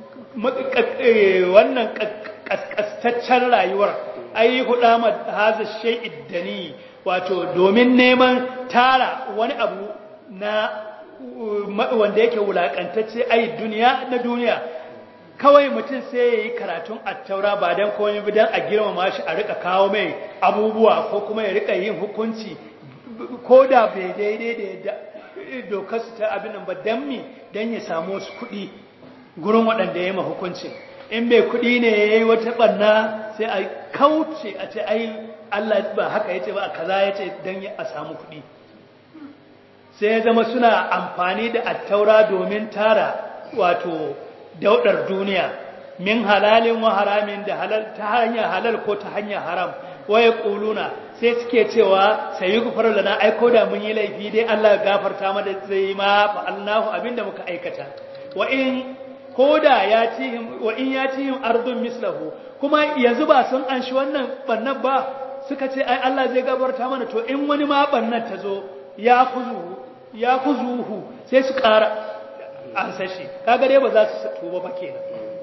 wannan kaskastaccen rayuwar ai hudama haza shay'id dani wato domin neman tara wani abu na wanda yake wulakantacce ai duniya na duniya kawai mutum sai yayi karatun at-taura ba dan komai ba dan a girmama shi a rika kawo mai abubuwa ko kuma ya rika yin hukunci koda bai daidai da yadda dokar su ta abin nan ba dan mi dan ya samu wasu kuɗi gurin waɗanda ya yi hukuncin in bai kuɗi ne ya yi wata ɓanna sai a kauce a ce ai Allah ba haka ya ce ba a kaza ya ce don a samu kuɗi sai ya zama suna amfani da attaura domin tara wato daudar duniya min halalin wa haramin da halal ta hanyar halal ko ta hanyar haram waye kuluna sai suke cewa sai gufar lana ai ko da mun yi laifi dai Allah ya gafarta mana zai ma fa Allahu abinda muka aikata wa in koda ya tihim wa in ya tihim ardun mislahu kuma yanzu ba sun an shi wannan bannan ba suka ce ai Allah zai gabarta mana to in wani ma bannan ta zo ya kuzuhu ya kuzuhu sai su ƙara an sashi kaga dai ba za su tuba ba kenan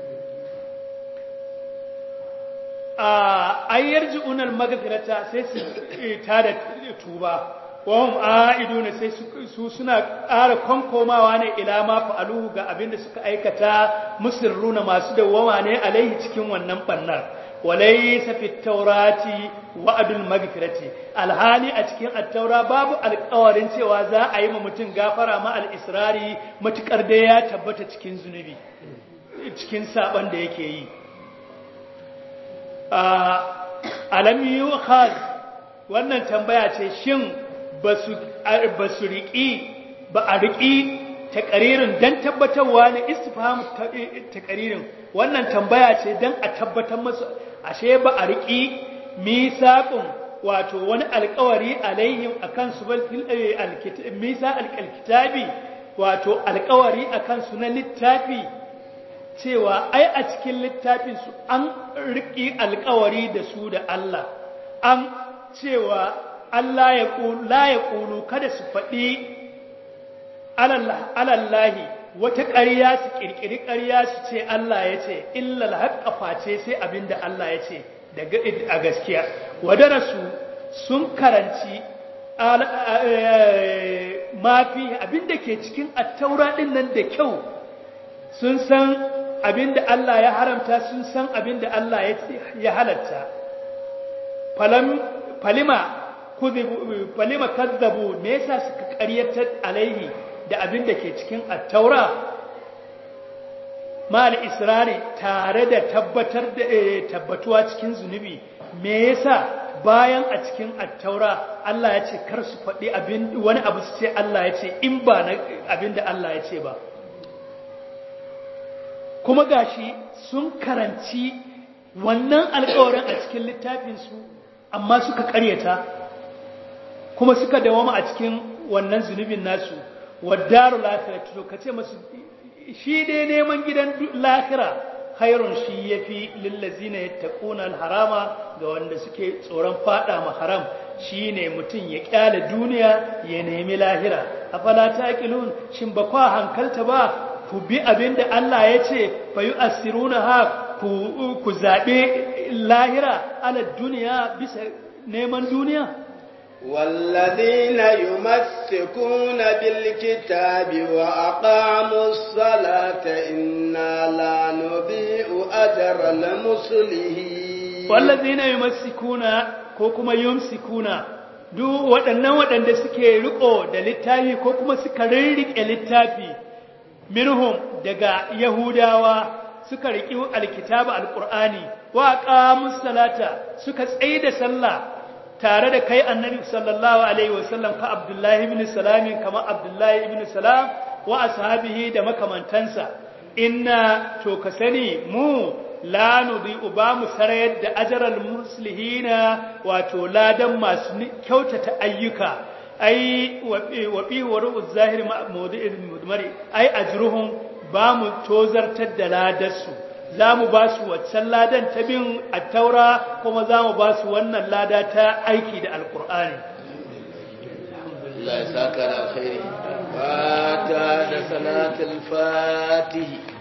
a ayyarji'una al-maghfirata sai su tada tuba wahum aiduna sai su suna ƙara konkomawa ne ila ma fa'aluhu ga abinda suka aikata musirruna masu dawwama ne alaihi cikin wannan bannar walaysa fit tawrati wa'dul maghfirati alhali a cikin at-taura babu alƙawarin cewa za a yi ma mutum gafara ma al-israri matukar da ya tabbata cikin zunubi cikin saban da yake yi alam yukhaz wannan tambaya ce shin ba su riƙi ba a riƙi taƙaririn don tabbatarwa ne istifham taƙaririn wannan tambaya ce don a tabbatar masu ashe ba a riƙi misaƙun wato wani alƙawari alaihim akan su misa alƙalkitabi wato alƙawari akan su na littafi cewa ai a cikin littafin su an riƙi alƙawari da su da Allah an cewa Allah ya la ya ƙulu kada su faɗi alallahi wata ƙarya su ƙirƙiri ƙarya su ce Allah ya ce illal haƙƙa face sai abinda Allah ya ce a gaskiya wadarasu sun karanci mafi abinda ke cikin attaura ɗin nan da kyau sun san abinda Allah ya haramta sun san abinda Allah ya halatta falima falima kazzabu me yasa suka ƙaryatar alaihi da abin da ke cikin at-taura mal israri tare da tabbatar da tabbatuwa cikin zunubi me yasa bayan a cikin at-taura Allah ya ce kar su faɗi abin wani abu su ce Allah ya ce in ba na abin da Allah ya ce ba kuma gashi sun karanci wannan alƙawarin a cikin littafinsu amma suka ƙaryata kuma suka dawama a cikin wannan zunubin nasu waddaru lahira to kace musu shi dai neman gidan lahira khairun shi yafi lillazina yattaquna alharama ga wanda suke tsoron fada ma haram shine mutun ya kyale duniya ya nemi lahira afala taqilun shin ba kwa hankalta ba ku bi abinda Allah yace fa yu'assiruna ha ku ku zabe lahira ala duniya bisa neman duniya والذين يمسكون بالكتاب وأقاموا الصلاة إنا لا نضيع أجر المصلحين والذين يمسكون كوكما يمسكون duk waɗannan waɗanda suke riko da littafi ko kuma suka rirriƙe littafi minhum daga yahudawa suka riƙi alkitaba alqur'ani wa aqamus salata suka tsaida sallah tare da kai annabi sallallahu alaihi wasallam ka abdullahi ibn salamin kama abdullahi ibn salam wa ashabihi da makamantansa inna to ka sani mu la nudi uba mu sarayar da ajral muslihina wato ladan masu kyautata ayyuka ai wa bi waru zahir ma'mudin mudmari ai ajruhum ba mu tozartar da ladarsu za mu ba su waccan ladan ta bin attaura kuma za mu ba su wannan lada ta aiki da alkur'ani Allah ya saka da alkhairi fata da salatul fatihi